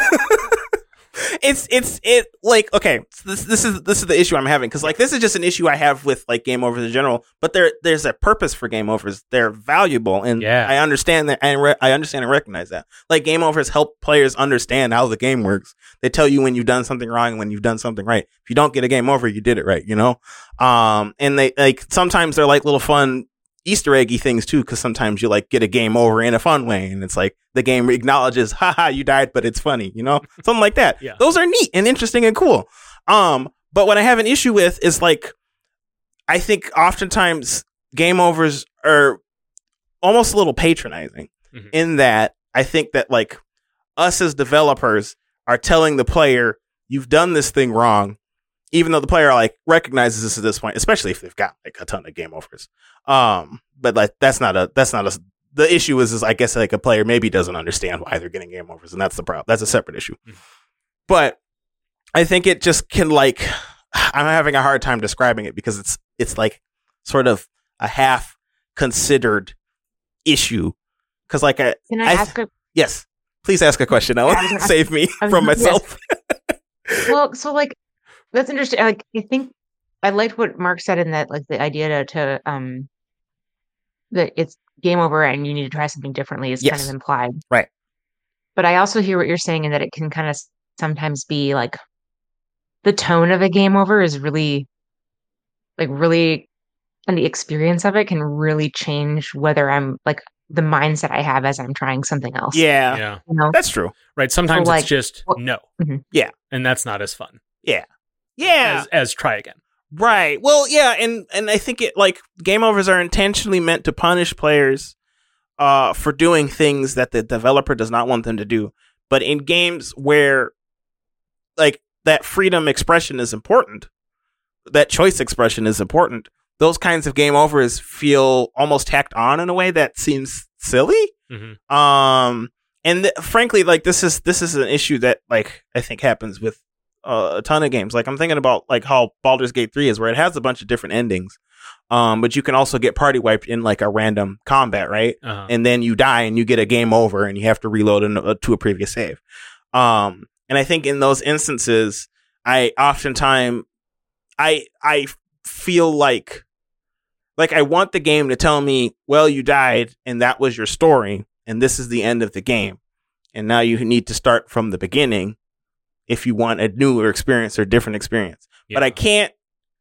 It's like, okay, so this is the issue I'm having, because like this is just an issue I have with like game overs in general. But there's a purpose for game overs. They're valuable, and I understand that, and I understand and recognize that. Like game overs help players understand how the game works. They tell you when you've done something wrong and when you've done something right. If you don't get a game over, you did it right, you know. And they like sometimes they're like little fun Easter eggy things too, because sometimes you like get a game over in a fun way, and it's like the game acknowledges, haha, you died, but it's funny, you know, something like that. Yeah. Those are neat and interesting and cool. But what I have an issue with is like, I think oftentimes game overs are almost a little patronizing in that I think that like us as developers are telling the player, you've done this thing wrong, even though the player like recognizes this at this point, especially if they've got like a ton of game overs. But like the issue is I guess like a player maybe doesn't understand why they're getting game overs, and that's the problem. That's a separate issue. But I think it just can like, I'm having a hard time describing it because it's like sort of a half considered issue. Cause like can I ask yes, please ask a question. Save me from myself. Yes. Well, so like, that's interesting. Like, I think I liked what Mark said in that, like the idea to that it's game over and you need to try something differently is kind of implied, right? But I also hear what you're saying in that it can kind of sometimes be like the tone of a game over is really, and the experience of it can really change whether I'm like the mindset I have as I'm trying something else. Yeah, you know? That's true. Right. Sometimes it's just no. Mm-hmm. Yeah, and that's not as fun. Yeah. As try again. Right. Well, yeah, and I think it like game overs are intentionally meant to punish players for doing things that the developer does not want them to do. But in games where like that freedom expression is important, that choice expression is important, those kinds of game overs feel almost tacked on in a way that seems silly. Mm-hmm. And frankly, like this is an issue that like I think happens with a ton of games. Like I'm thinking about like how Baldur's Gate 3 is, where it has a bunch of different endings, but you can also get party wiped in like a random combat, right? And then you die and you get a game over and you have to reload to a previous save. And I think in those instances, I oftentimes I feel like I want the game to tell me, well, you died and that was your story and this is the end of the game, and now you need to start from the beginning if you want a newer experience or different experience. Yeah. But I can't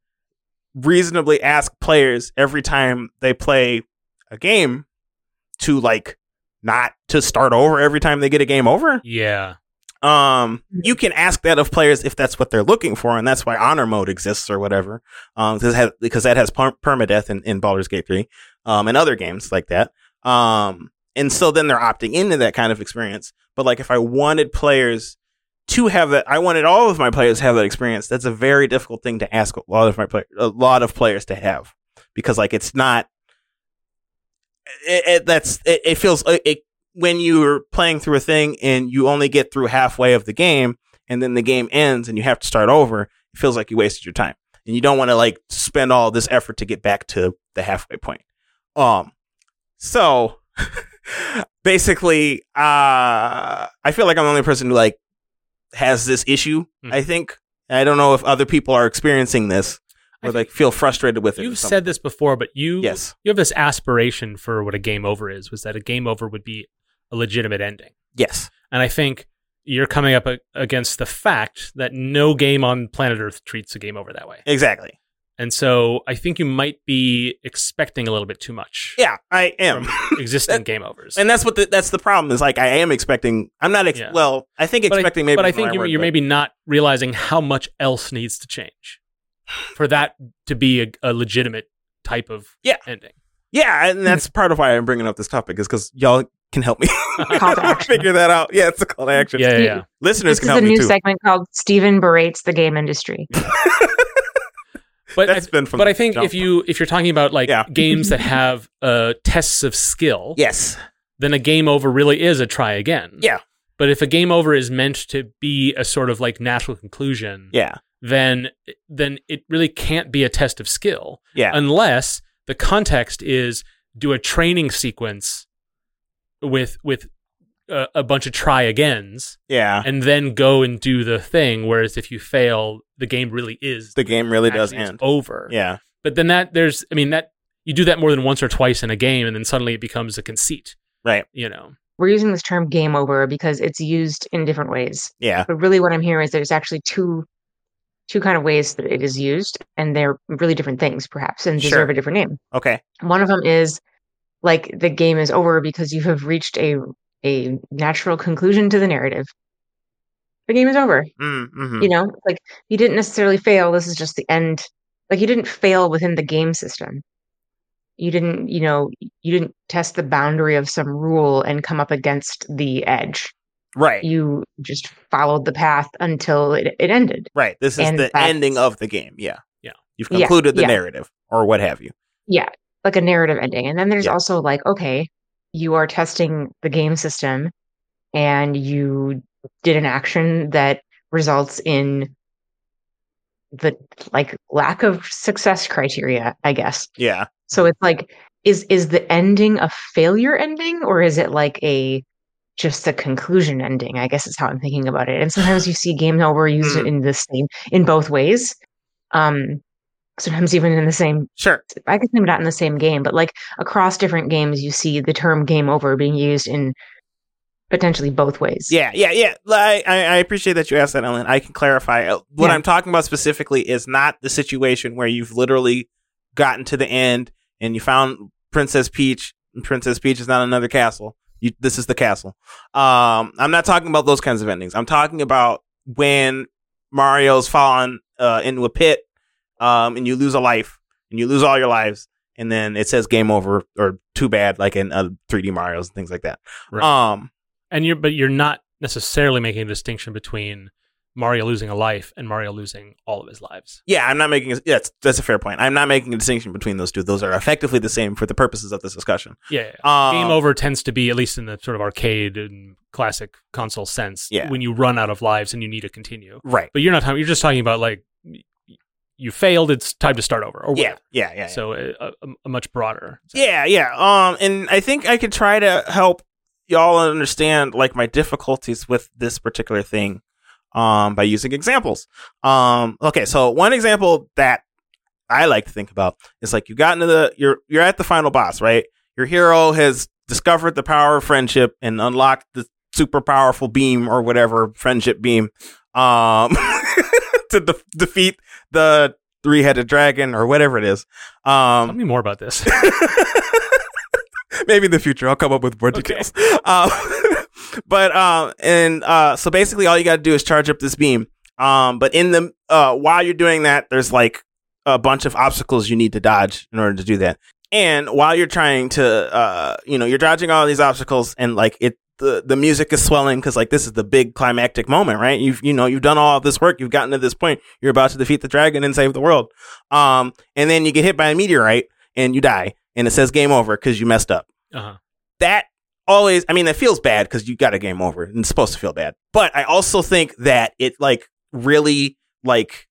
reasonably ask players every time they play a game to like not to start over every time they get a game over. Yeah. You can ask that of players if that's what they're looking for, and that's why honor mode exists or whatever. Because that has permadeath in Baldur's Gate 3, and other games like that. And so then they're opting into that kind of experience. But like if I wanted players to have that, I wanted all of my players to have that experience. That's a very difficult thing to ask a lot of players to have, because like it's not. It feels when you're playing through a thing and you only get through halfway of the game, and then the game ends and you have to start over. It feels like you wasted your time, and you don't want to like spend all this effort to get back to the halfway point. So basically, I feel like I'm the only person who like has this issue. I think I don't know if other people are experiencing this or like feel frustrated with it. You've said this before, but you have this aspiration for what a game over is. Was that a game over would be a legitimate ending? Yes, and I think you're coming up against the fact that no game on planet Earth treats a game over that way. Exactly. And so I think you might be expecting a little bit too much. Yeah, I am. From existing game overs. And that's the problem is like I am expecting. I'm not. Well, I think expecting maybe. But I think you're maybe not realizing how much else needs to change for that to be a legitimate type of ending. Yeah, and that's part of why I'm bringing up this topic is because y'all can help me Call to action. figure that out. Yeah, it's a call to action. Yeah. Listeners This can is help a me new too. segment called Steven Berates the Game Industry. But That's been from but the I think jump. if you're talking about like games that have tests of skill, Yes. then a game over really is a try again. Yeah. But if a game over is meant to be a sort of like natural conclusion, Yeah. then it really can't be a test of skill. Yeah. Unless the context is do a training sequence with a bunch of try agains, Yeah. and then go and do the thing. Whereas if you fail, the game really is The game really does actually is end. over. Yeah. But then that you do that more than once or twice in a game, and then suddenly it becomes a conceit. Right. You know. We're using this term game over because it's used in different ways. Yeah. But really what I'm hearing is there's actually two kind of ways that it is used, and they're really different things perhaps and deserve Sure. a different name. Okay. One of them is like the game is over because you have reached a natural conclusion to the narrative. The game is over. Mm-hmm. You know, like you didn't necessarily fail. This is just the end. Like you didn't fail within the game system. You didn't test the boundary of some rule and come up against the edge. Right. You just followed the path until it ended. Right. This is And the ending of the game. Yeah. Yeah. You've concluded the yeah. narrative or what have you. Yeah, like a narrative ending. And then there's Yeah. also like, okay, you are testing the game system and you did an action that results in the like lack of success criteria, I guess. Yeah. So it's like, is the ending a failure ending, or is it like just a conclusion ending? I guess is how I'm thinking about it. And sometimes you see game over used in both ways. Sometimes even in the same, Sure. I guess maybe not in the same game, but like across different games, you see the term game over being used in potentially both ways. Yeah. I appreciate that you asked that, Ellen. I can clarify. What I'm talking about specifically is not the situation where you've literally gotten to the end and you found Princess Peach, and Princess Peach is not another castle. This is the castle. I'm not talking about those kinds of endings. I'm talking about when Mario's fallen into a pit, and you lose a life, and you lose all your lives, and then it says game over or too bad, like in 3D Mario's and things like that. Right. But you're not necessarily making a distinction between Mario losing a life and Mario losing all of his lives. Yeah, I'm not making that's a fair point. I'm not making a distinction between those two. Those are effectively the same for the purposes of this discussion. Yeah. Game over tends to be, at least in the sort of arcade and classic console sense, when you run out of lives and you need to continue. Right. But you're just talking about like you failed, it's time to start over. Or yeah. So a much broader. Yeah. And I think I could try to help y'all understand like my difficulties with this particular thing by using examples. Okay, so one example that I like to think about is like you're at the final boss, right? Your hero has discovered the power of friendship and unlocked the super powerful beam or whatever, friendship beam, to defeat the three-headed dragon or whatever it is. Tell me more about this. Maybe in the future I'll come up with more details. So basically all you got to do is charge up this beam. But in the while you're doing that, there's like a bunch of obstacles you need to dodge in order to do that. And while you're trying to, you're dodging all these obstacles, and like the music is swelling because like this is the big climactic moment, right? You've done all of this work, you've gotten to this point, you're about to defeat the dragon and save the world. And then you get hit by a meteorite and you die, and it says game over because you messed up. Uh-huh. That always, I mean, it feels bad because you got a game over, and it's supposed to feel bad. But I also think that it like really like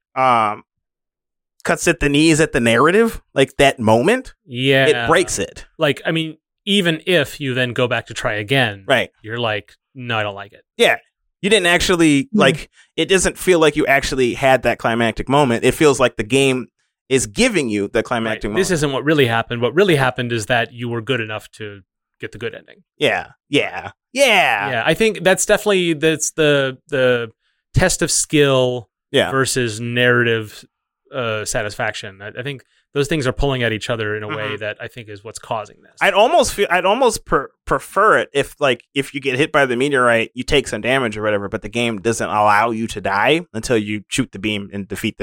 cuts at the knees at the narrative, like that moment. Yeah, it breaks it. Like, I mean, even if you then go back to try again, right? You're like, no, I don't like it. Yeah, you didn't actually like. It doesn't feel like you actually had that climactic moment. It feels like the game is giving you the climactic moment. This isn't what really happened. What really happened is that you were good enough to get the good ending. Yeah. I think that's the test of skill versus narrative satisfaction. I think those things are pulling at each other in a way that I think is what's causing this. I'd almost prefer it if you get hit by the meteorite, you take some damage or whatever, but the game doesn't allow you to die until you shoot the beam and defeat the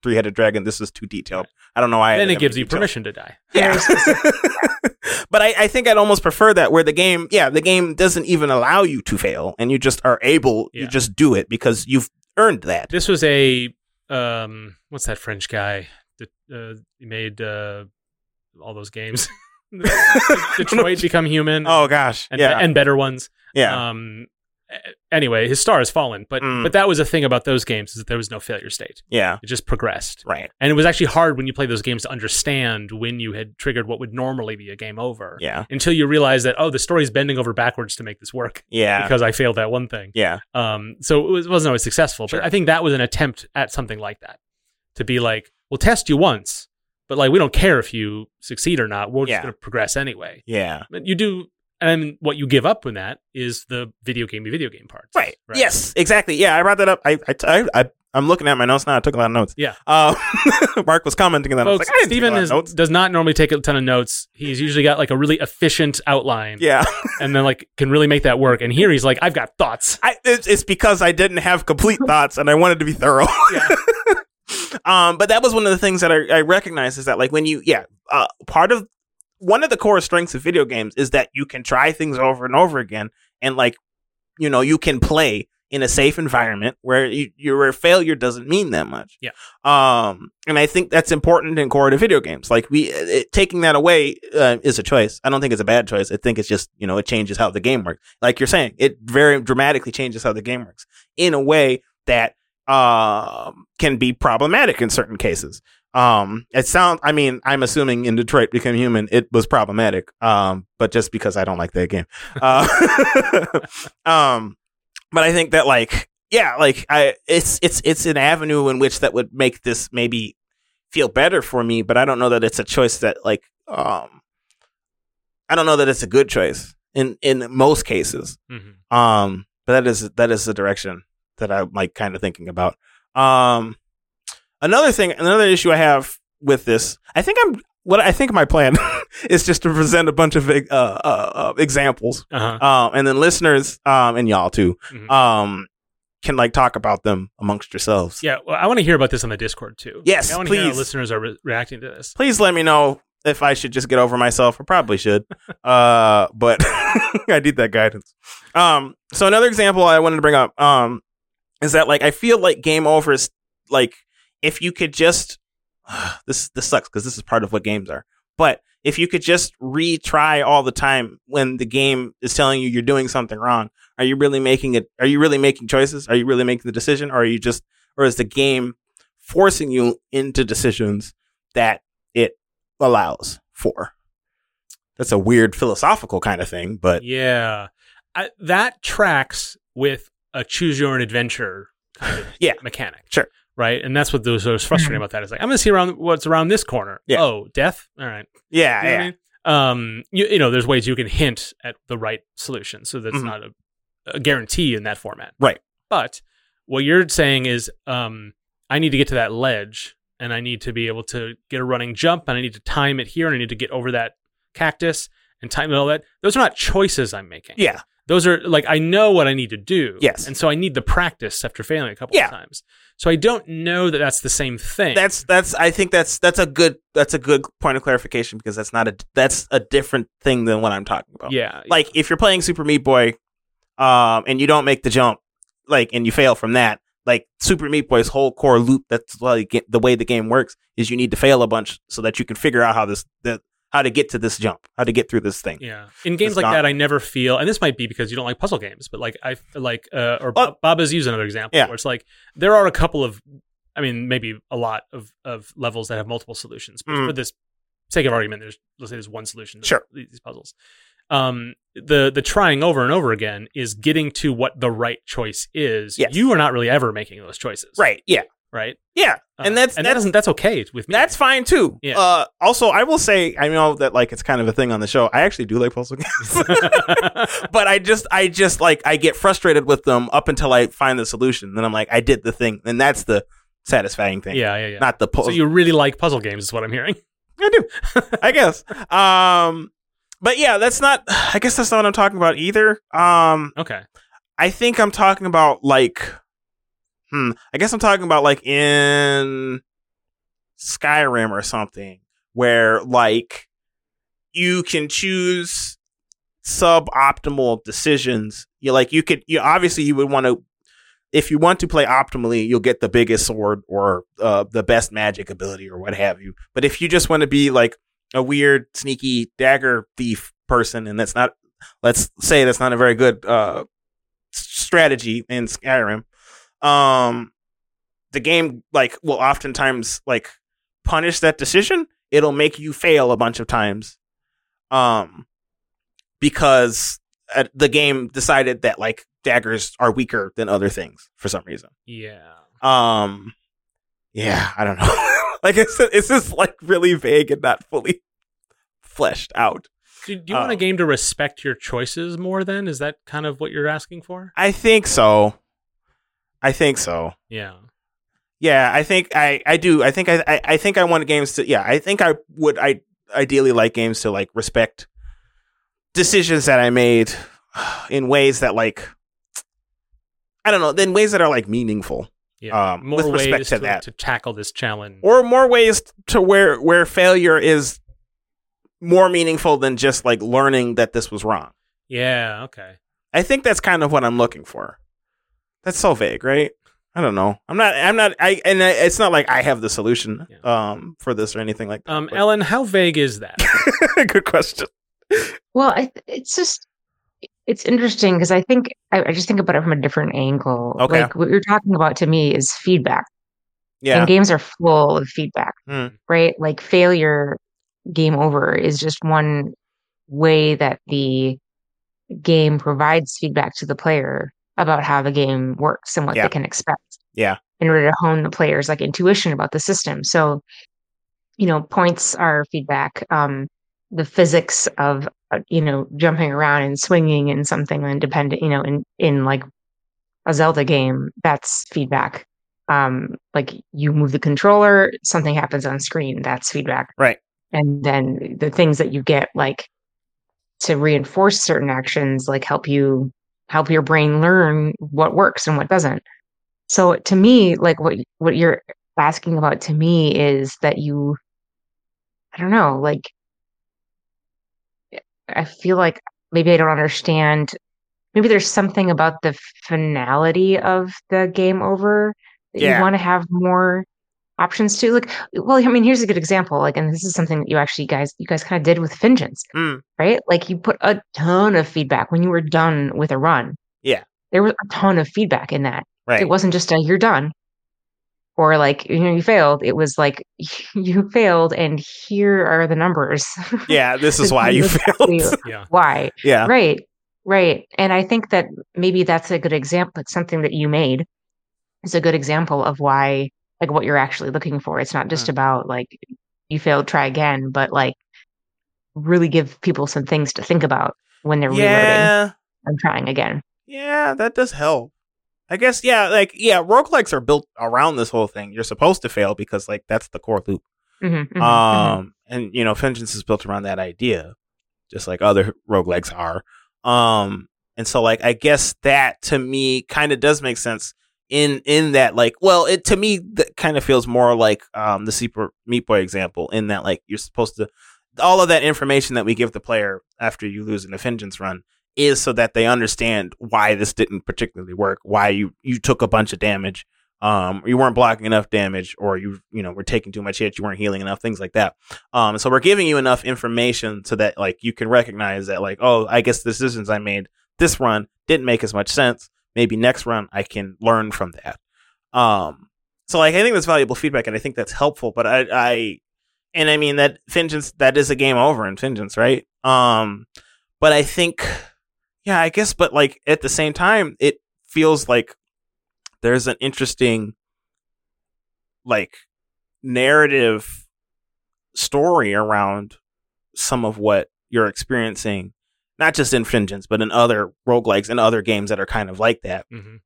three-headed dragon. This is too detailed. I don't know why. Then it gives you permission to die. Yeah. But I think I'd almost prefer that, where the game doesn't even allow you to fail, and you just are able, you just do it because you've earned that. This was a, what's that French guy that he made all those games? Detroit Become Human. Oh, gosh. And better ones. Yeah. Anyway, his star has fallen, but that was a thing about those games, is that there was no failure state. Yeah. It just progressed. Right. And it was actually hard when you play those games to understand when you had triggered what would normally be a game over. Yeah. Until you realize that, the story's bending over backwards to make this work. Yeah. Because I failed that one thing. Yeah. So it wasn't always successful, but I think that was an attempt at something like that. To be like, we'll test you once, but like, we don't care if you succeed or not. We're just going to progress anyway. Yeah. But you do. And what you give up in that is the video game parts. Right. Yes, exactly. Yeah, I brought that up. I'm looking at my notes now. I took a lot of notes. Yeah. Mark was commenting on that. Folks, Steven does not normally take a ton of notes. He's usually got like a really efficient outline. Yeah. And then like can really make that work. And here he's like, I've got thoughts. It's because I didn't have complete thoughts and I wanted to be thorough. Yeah. But that was one of the things that I recognized, is that like when you, one of the core strengths of video games is that you can try things over and over again, and like, you can play in a safe environment where your failure doesn't mean that much. Yeah. And I think that's important in core to video games. Like taking that away is a choice. I don't think it's a bad choice. I think it's just, it changes how the game works. Like you're saying, it very dramatically changes how the game works in a way that can be problematic in certain cases. I'm assuming in Detroit Become Human, it was problematic. But just because I don't like that game. But I think that it's an avenue in which that would make this maybe feel better for me, but I don't know that it's a choice that I don't know that it's a good choice in most cases. Mm-hmm. But that is the direction that I'm like kind of thinking about. Another issue I have with this, I think my plan is just to present a bunch of examples, and then listeners, and y'all too, can like talk about them amongst yourselves. Yeah, well, I want to hear about this on the Discord too. Yes, I want to hear how listeners are reacting to this. Please let me know if I should just get over myself. I probably should, but I need that guidance. So another example I wanted to bring up, is that like I feel like game over is like, if you could just, this sucks because this is part of what games are, but if you could just retry all the time when the game is telling you you're doing something wrong, are you really making choices? Are you really making the decision? Or is the game forcing you into decisions that it allows for? That's a weird philosophical kind of thing, but yeah, that tracks with a choose your own adventure kind of mechanic. Sure. Right. And that's what was frustrating about that. Is like, I'm going to see what's around this corner. Yeah. Oh, death. All right. Yeah. You know what I mean? There's ways you can hint at the right solution. So that's not a guarantee in that format. Right. But what you're saying is, I need to get to that ledge and I need to be able to get a running jump and I need to time it here and I need to get over that cactus and time all that. Those are not choices I'm making. Yeah. Those are like, I know what I need to do. Yes. And so I need the practice after failing a couple of times. So I don't know that that's the same thing. I think that's a good point of clarification, because that's a different thing than what I'm talking about. Yeah. Like if you're playing Super Meat Boy, and you don't make the jump, like, and you fail from that, like Super Meat Boy's whole core loop, that's like the way the game works, is you need to fail a bunch so that you can figure out how to get to this jump, how to get through this thing. Yeah. In games like that, I never feel, and this might be because you don't like puzzle games, but like I feel like, Baba's used another example where it's like, there are a couple of, maybe a lot of levels that have multiple solutions, but for this sake of argument, let's say there's one solution to these puzzles. The trying over and over again is getting to what the right choice is. Yes. You are not really ever making those choices. Right. Yeah. Right. Yeah. And that's okay with me. That's fine too. Yeah. Also, I will say, I know that like it's kind of a thing on the show. I actually do like puzzle games, but I just like, I get frustrated with them up until I find the solution. Then I'm like, I did the thing, and that's the satisfying thing. Yeah. Not the puzzle. So you really like puzzle games, is what I'm hearing. I do. I guess. But yeah, I guess that's not what I'm talking about either. Okay. I think I'm talking about like, I guess I'm talking about like in Skyrim or something where like you can choose suboptimal decisions. You obviously you would want to, if you want to play optimally, you'll get the biggest sword or the best magic ability or what have you. But if you just want to be like a weird, sneaky dagger thief person, and let's say that's not a very good strategy in Skyrim, the game like will oftentimes like punish that decision. It'll make you fail a bunch of times, because the game decided that like daggers are weaker than other things for some reason. Yeah. Yeah, I don't know. Like it's just like really vague and not fully fleshed out. Do you want a game to respect your choices more then? Is that kind of what you're asking for? I think so. Yeah. Yeah, I think I do. I think I want games to, I think I would ideally like games to like respect decisions that I made in ways that like, I don't know, in ways that are like meaningful. Yeah. More with respect ways to that. to tackle this challenge. Or more ways to where failure is more meaningful than just like learning that this was wrong. Yeah, okay. I think that's kind of what I'm looking for. That's so vague, right? I don't know. It's not like I have the solution for this or anything like that. Ellen, how vague is that? Good question. Well, it's interesting because I think I just think about it from a different angle. Okay. Like what you're talking about to me is feedback. Yeah. And games are full of feedback, right? Like failure, game over is just one way that the game provides feedback to the player about how the game works and what they can expect. Yeah. In order to hone the player's like intuition about the system. So, points are feedback. The physics of jumping around and swinging in something independent, in like a Zelda game, that's feedback. Like you move the controller, something happens on screen, that's feedback. Right. And then the things that you get like to reinforce certain actions, like help your brain learn what works and what doesn't. So to me, like what you're asking about to me is that I don't know, like I feel like maybe I don't understand. Maybe there's something about the finality of the game over that you want to have more options to. Like, well, I mean, here's a good example. Like, and this is something that you guys kind of did with Vengeance, right? Like, you put a ton of feedback when you were done with a run. Yeah, there was a ton of feedback in that. Right. It wasn't just you're done, or like you failed. It was like you failed, and here are the numbers. Yeah, this is why you failed. Yeah. Why? Yeah. Right. And I think that maybe that's a good example. Like something that you made is a good example of why, like what you're actually looking for. It's not just about like you failed, try again, but like really give people some things to think about when they're reloading and trying again. Yeah, that does help. I guess, roguelikes are built around this whole thing. You're supposed to fail because like that's the core loop. And Vengeance is built around that idea, just like other roguelikes are. And so like I guess that to me kind of does make sense in that like, well, it to me that kind of feels more like the Super Meat Boy example, in that like you're supposed to, all of that information that we give the player after you lose in a Vengeance run is so that they understand why this didn't particularly work, why you took a bunch of damage, you weren't blocking enough damage, or you were taking too much hit, you weren't healing enough, things like that. So we're giving you enough information so that like you can recognize that like, oh, I guess the decisions I made this run didn't make as much sense. Maybe next run I can learn from that. So like I think that's valuable feedback, and I think that's helpful. But I mean that Vengeance, that is a game over in Vengeance, right? But I think, I guess, but like at the same time, it feels like there's an interesting like narrative story around some of what you're experiencing, not just in Vengeance, but in other roguelikes and other games that are kind of like that.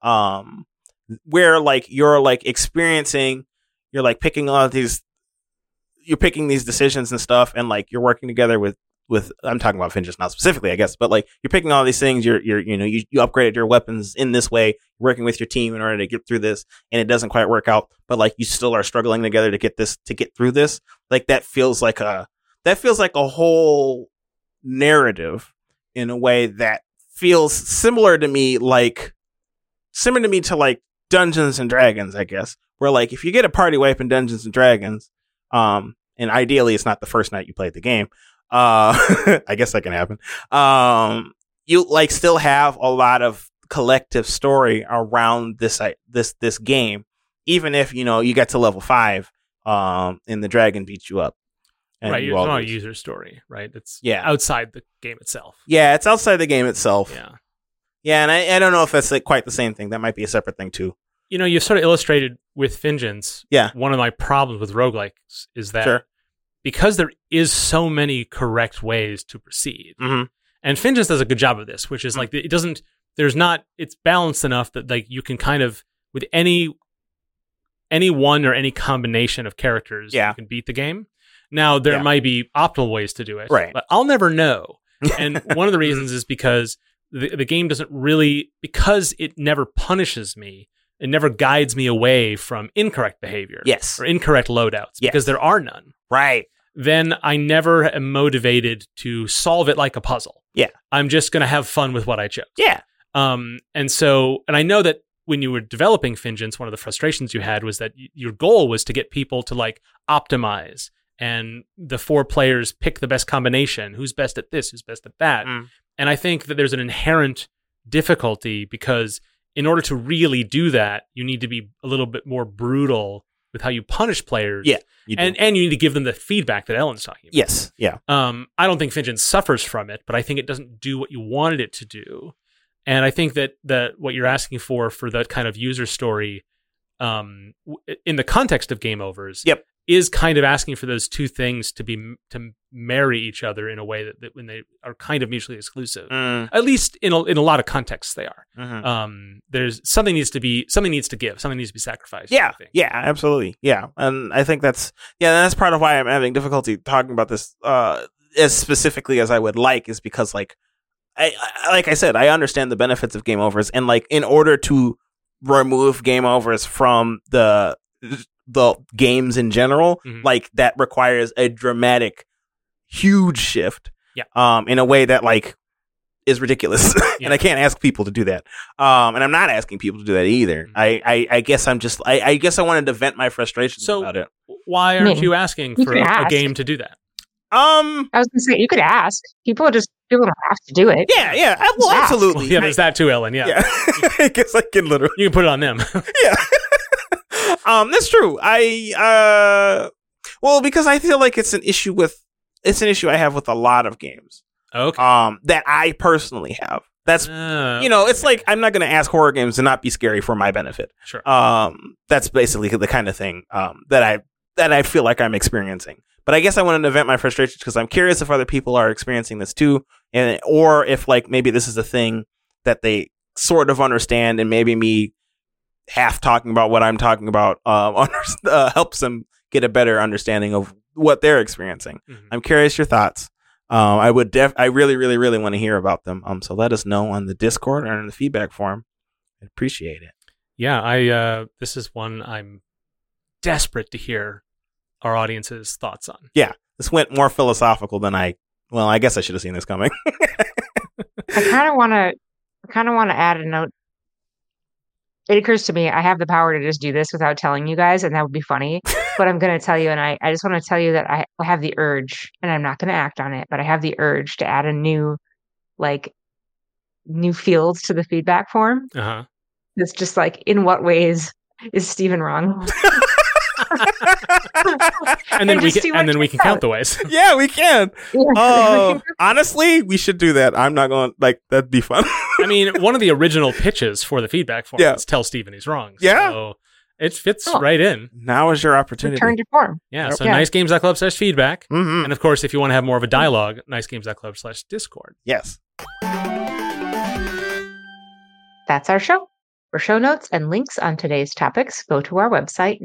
Where like you're like experiencing, you're like picking all of these, you're picking these decisions and stuff, and like you're working together with I'm talking about Fingeus now specifically, I guess, but like you're picking all these things, you upgraded your weapons in this way, working with your team in order to get through this, and it doesn't quite work out, but like you still are struggling together to get through this. Like that feels like a whole narrative in a way that feels similar to me to like Dungeons and Dragons, I guess, where like if you get a party wipe in Dungeons and Dragons, and ideally it's not the first night you played the game, I guess that can happen. You like still have a lot of collective story around this game, even if you get to level 5, and the dragon beats you up. Right, it's not a user story, right? It's outside the game itself. Yeah, it's outside the game itself. Yeah. Yeah, and I don't know if that's like quite the same thing. That might be a separate thing too. You sort of illustrated with Fingeance. Yeah. One of my problems with roguelikes is that because there is so many correct ways to proceed, and Fingeance does a good job of this, which is like it's balanced enough that like you can kind of with any one or any combination of characters, you can beat the game. Now there might be optimal ways to do it, right? But I'll never know. And one of the reasons is because the game doesn't really, because it never punishes me. It never guides me away from incorrect behavior, or incorrect loadouts, because there are none. Right. Then I never am motivated to solve it like a puzzle. Yeah. I'm just going to have fun with what I chose. Yeah. And I know that when you were developing Fingeance, one of the frustrations you had was that your goal was to get people to like optimize, and the 4 players pick the best combination. Who's best at this? Who's best at that? And I think that there's an inherent difficulty because in order to really do that, you need to be a little bit more brutal with how you punish players. Yeah. And you need to give them the feedback that Ellen's talking about. Yes. Yeah. I don't think Fingeance suffers from it, but I think it doesn't do what you wanted it to do. And I think that what you're asking for that kind of user story, in the context of game overs, is kind of asking for those two things to marry each other in a way that when they are kind of mutually exclusive. At least in a lot of contexts they are. There's something needs to give, something needs to be sacrificed. Yeah, absolutely. Yeah, and I think that's part of why I'm having difficulty talking about this as specifically as I would like, is because like I said, I understand the benefits of game overs, and like in order to remove game overs from the games in general, like that requires a dramatic, huge shift. In a way that like is ridiculous, and I can't ask people to do that. And I'm not asking people to do that either. I guess I guess I wanted to vent my frustrations about it. Why aren't you asking for a game to do that? I was gonna say you could ask. People don't have to do it. Yeah. Well, absolutely. Well, yeah, there's that too, Ellen. Yeah. I guess I can literally. You can put it on them. Yeah. That's true. Well, because I feel like it's an issue I have with a lot of games. Okay. That I personally have. That's it's like I'm not going to ask horror games to not be scary for my benefit. Sure. That's basically the kind of thing that I feel like I'm experiencing. But I guess I wanted to vent my frustrations because I'm curious if other people are experiencing this too, or if like maybe this is a thing that they sort of understand, and maybe me half talking about what I'm talking about helps them get a better understanding of what they're experiencing. I'm curious your thoughts. I really, really, really want to hear about them. So let us know on the Discord or in the feedback form. I'd appreciate it. Yeah, this is one I'm desperate to hear our audience's thoughts on. Yeah, this went more philosophical than I guess I should have seen this coming. I kind of want to add a note. It occurs to me I have the power to just do this without telling you guys, and that would be funny. But I'm going to tell you, and I just want to tell you that I have the urge, and I'm not going to act on it, but I have the urge to add a new field to the feedback form. It's just like, in what ways is Steven wrong? and then we can count the ways. Yeah, we can. Honestly, we should do that. I'm not going that'd be fun. I mean, one of the original pitches for the feedback form is tell Steven he's wrong. Yeah. So it fits right in. Now is your opportunity. Return to form. Yeah. So nicegames.club/feedback. And of course, if you want to have more of a dialogue, nicegames.club/discord. Yes. That's our show. For show notes and links on today's topics, go to our website,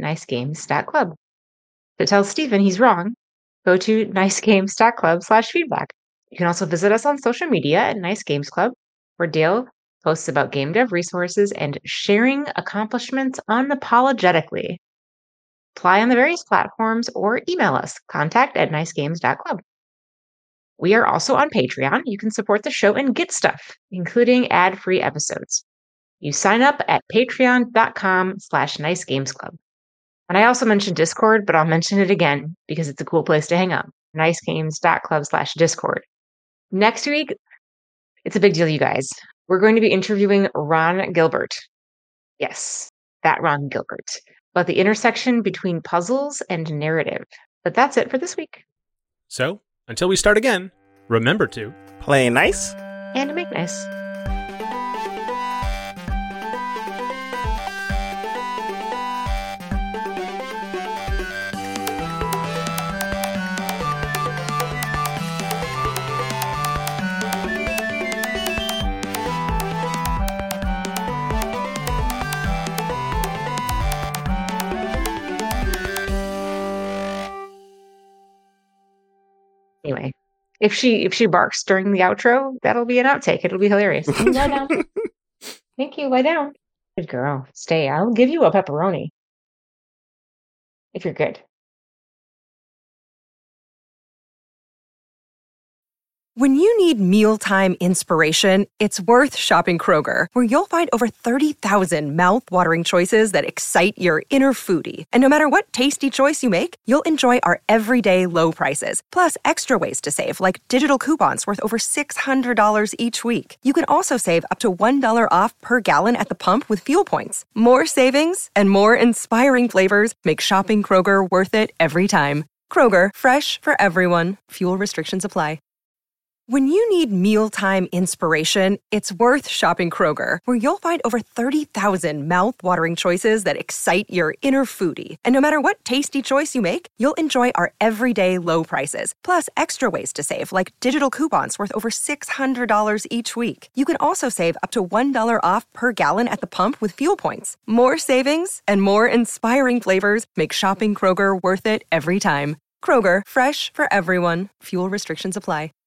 nicegames.club. To tell Steven he's wrong, go to nicegames.club/feedback. You can also visit us on social media at Nice Games Club, where Dale posts about game dev resources and sharing accomplishments unapologetically. Apply on the various platforms or email us, contact@nicegames.club. We are also on Patreon. You can support the show and get stuff, including ad-free episodes. You sign up at patreon.com/nicegamesclub. And I also mentioned Discord, but I'll mention it again because it's a cool place to hang out. nicegames.club/Discord. Next week, it's a big deal, you guys. We're going to be interviewing Ron Gilbert. Yes, that Ron Gilbert. About the intersection between puzzles and narrative. But that's it for this week. So, until we start again, remember to play nice and make nice. Anyway, if she barks during the outro, that'll be an outtake. It'll be hilarious. Lie down. Thank you. Lie down. Good girl. Stay. I'll give you a pepperoni. If you're good. When you need mealtime inspiration, it's worth shopping Kroger, where you'll find over 30,000 mouth-watering choices that excite your inner foodie. And no matter what tasty choice you make, you'll enjoy our everyday low prices, plus extra ways to save, like digital coupons worth over $600 each week. You can also save up to $1 off per gallon at the pump with fuel points. More savings and more inspiring flavors make shopping Kroger worth it every time. Kroger, fresh for everyone. Fuel restrictions apply. When you need mealtime inspiration, it's worth shopping Kroger, where you'll find over 30,000 mouth-watering choices that excite your inner foodie. And no matter what tasty choice you make, you'll enjoy our everyday low prices, plus extra ways to save, like digital coupons worth over $600 each week. You can also save up to $1 off per gallon at the pump with fuel points. More savings and more inspiring flavors make shopping Kroger worth it every time. Kroger, fresh for everyone. Fuel restrictions apply.